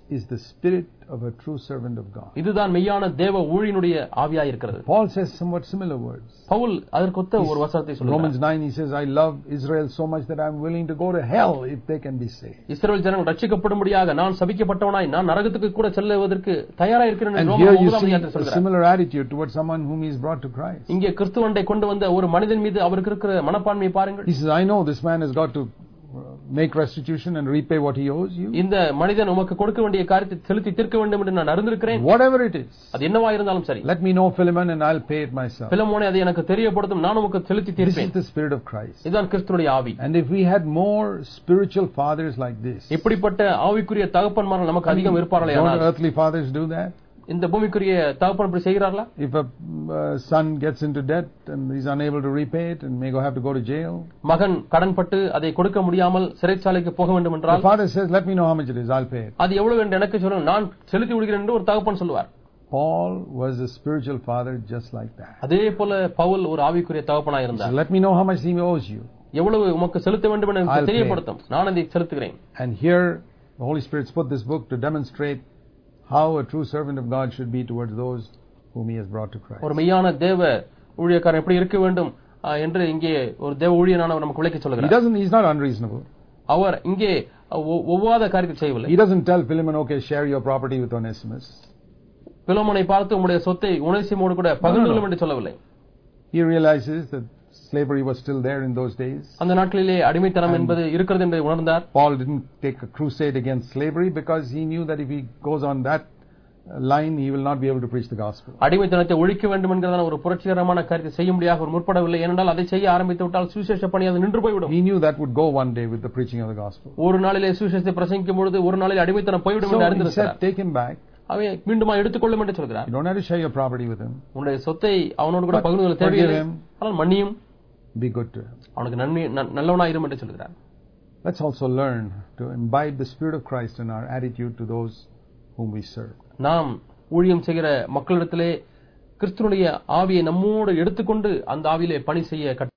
is the spirit of a true servant of God. இதுதான் மெய்யான தேவ ஊழியனுடைய ஆவியாய் இருக்கிறது. Paul says somewhat similar words. Pavul அதற்கொத்த ஒரு வசனத்தை சொல்கிறார். Romans 9 he says, I love Israel so much that I am willing to go to hell if they can be saved. இஸ்ரவேல் ஜனங்கள் ரட்சிக்கப்படும்படியாக நான் சபிக்கப்பட்டவனாய் நான் நரகத்துக்கு கூட செல்லுவதற்கு தயாராக இருக்கிறேன் என்று ரோமர் 9 9 அதிகாரத்தில் சொல்கிறார். Similar attitude towards someone whom he has brought to Christ. இங்கே கிறிஸ்துவண்டை கொண்டு வந்த ஒரு மனிதன் மீது அவருக்கு இருக்கிற மனப்பான்மையை பாருங்கள். He says, I know this man has got to make restitution and repay what he owes you. இந்த மனிதன் உமக்கு கொடுக்க வேண்டிய காரியத்தை செலுத்தி தீர்க்க வேண்டும் என்று நான் அறிந்திருக்கிறேன். Whatever it is. அது என்னவா இருந்தாலும் சரி. Let me know, Philemon, and I'll pay it myself. பிலமோனே அதை எனக்கு தெரியப்படுத்தும் நான் உமக்கு செலுத்தி தீர்ப்பேன். This is the spirit of Christ. இதுதான் கிறிஸ்துவினுடைய ஆவி. And if we had more spiritual fathers like this. இப்படிப்பட்ட ஆவிக்குரிய தகப்பன்மார்கள் நமக்கு அதிகம் இருப்பார்களேயானால். Don't earthly fathers do that? இந்த பூமிக்குரிய தகப்பன் இப்படி செய்கிறார்களா? If a son gets into debt and he's unable to repay it and may have to go to jail. மகன் கடன்பட்டு அதை கொடுக்க முடியாமல் சிறைச்சாலைக்கு போக வேண்டும் என்றால். The father says, let me know how much it is, I'll pay it. அது எவ்வளவு என்று எனக்கு சொல்லுங்க, நான் செலுத்தி விடுகிறேன் என்று ஒரு தகப்பன் சொல்வார். Paul was a spiritual father just like that. அதே போல பவுல் ஒரு ஆவிக்குரிய தகப்பனாய் இருந்தார். So let me know how much he owes you. எவ்வளவு உமக்கு செலுத்த வேண்டும் என்று எனக்கு தெரியப்படுத்தும், நான் அதை செலுத்துகிறேன். And here the Holy Spirit put this book to demonstrate how a true servant of God should be towards those whom he has brought to Christ. ஒரு மெய்யான தேவ ஊழியக்காரன் எப்படி இருக்க வேண்டும் என்று இங்கே ஒரு தேவ ஊழியனானவர் நமக்கு விளக்கி சொல்கிறார். He's not unreasonable. அவர் இங்கே ஒவ்வாத காரியத்தை செய்யவில்லை. He doesn't tell Philemon, okay, share your property with Onesimus. பிலமோனை பார்த்து உம்முடைய சொத்தை ஒனேசிமோடு கூட பகிர்ந்து கொள்ளும் என்று சொல்லவில்லை. He realizes that slavery was still there in those days. அந்த நாட்களிலே அடிமைத்தனம் என்பது இருக்கிறது என்று உணர்ந்தார். Paul didn't take a crusade against slavery because he knew that if he goes on that line he will not be able to preach the gospel. அடிமைத்தனத்தை ஒழிக்க வேண்டும் என்கிறதான ஒரு புரட்சிகரமான காரியத்தை செய்ய முடியாத ஒரு முற்படவில்லை. ஏனென்றால் அதை செய்ய ஆரம்பித்து விட்டால் சுவிசேஷ பணி அது நின்று போய்விடும். He knew that would go one day with the preaching of the gospel. ஒரு நாளிலே சுவிசேஷத்தை பிரசங்கிக்கும் பொழுது ஒரு நாளிலே அடிமைத்தனம் போய்விடும் என்று அறிந்திருக்கிறார். So he said, take him back. அவன் மீண்டுமா எடுத்துக்கொள்ளும் என்று சொல்கிறார். You don't have to share your property with him. உன்னுடைய சொத்தை அவனோடு கூட பகிர்ந்து கொள்ள தேவையில்லை. ஆனால் மன்னியும். Be good to him. அவனுக்கு நல்லவனாய் இரு என்று சொல்கிறார். Let's also learn to imbibe the spirit of Christ in our attitude to those whom we serve. நாம் ஊழியம் செய்கிற மக்களிடத்திலே கிறிஸ்துவினுடைய ஆவியை நம்மோடு எடுத்துக்கொண்டு அந்த ஆவியிலே பணி செய்ய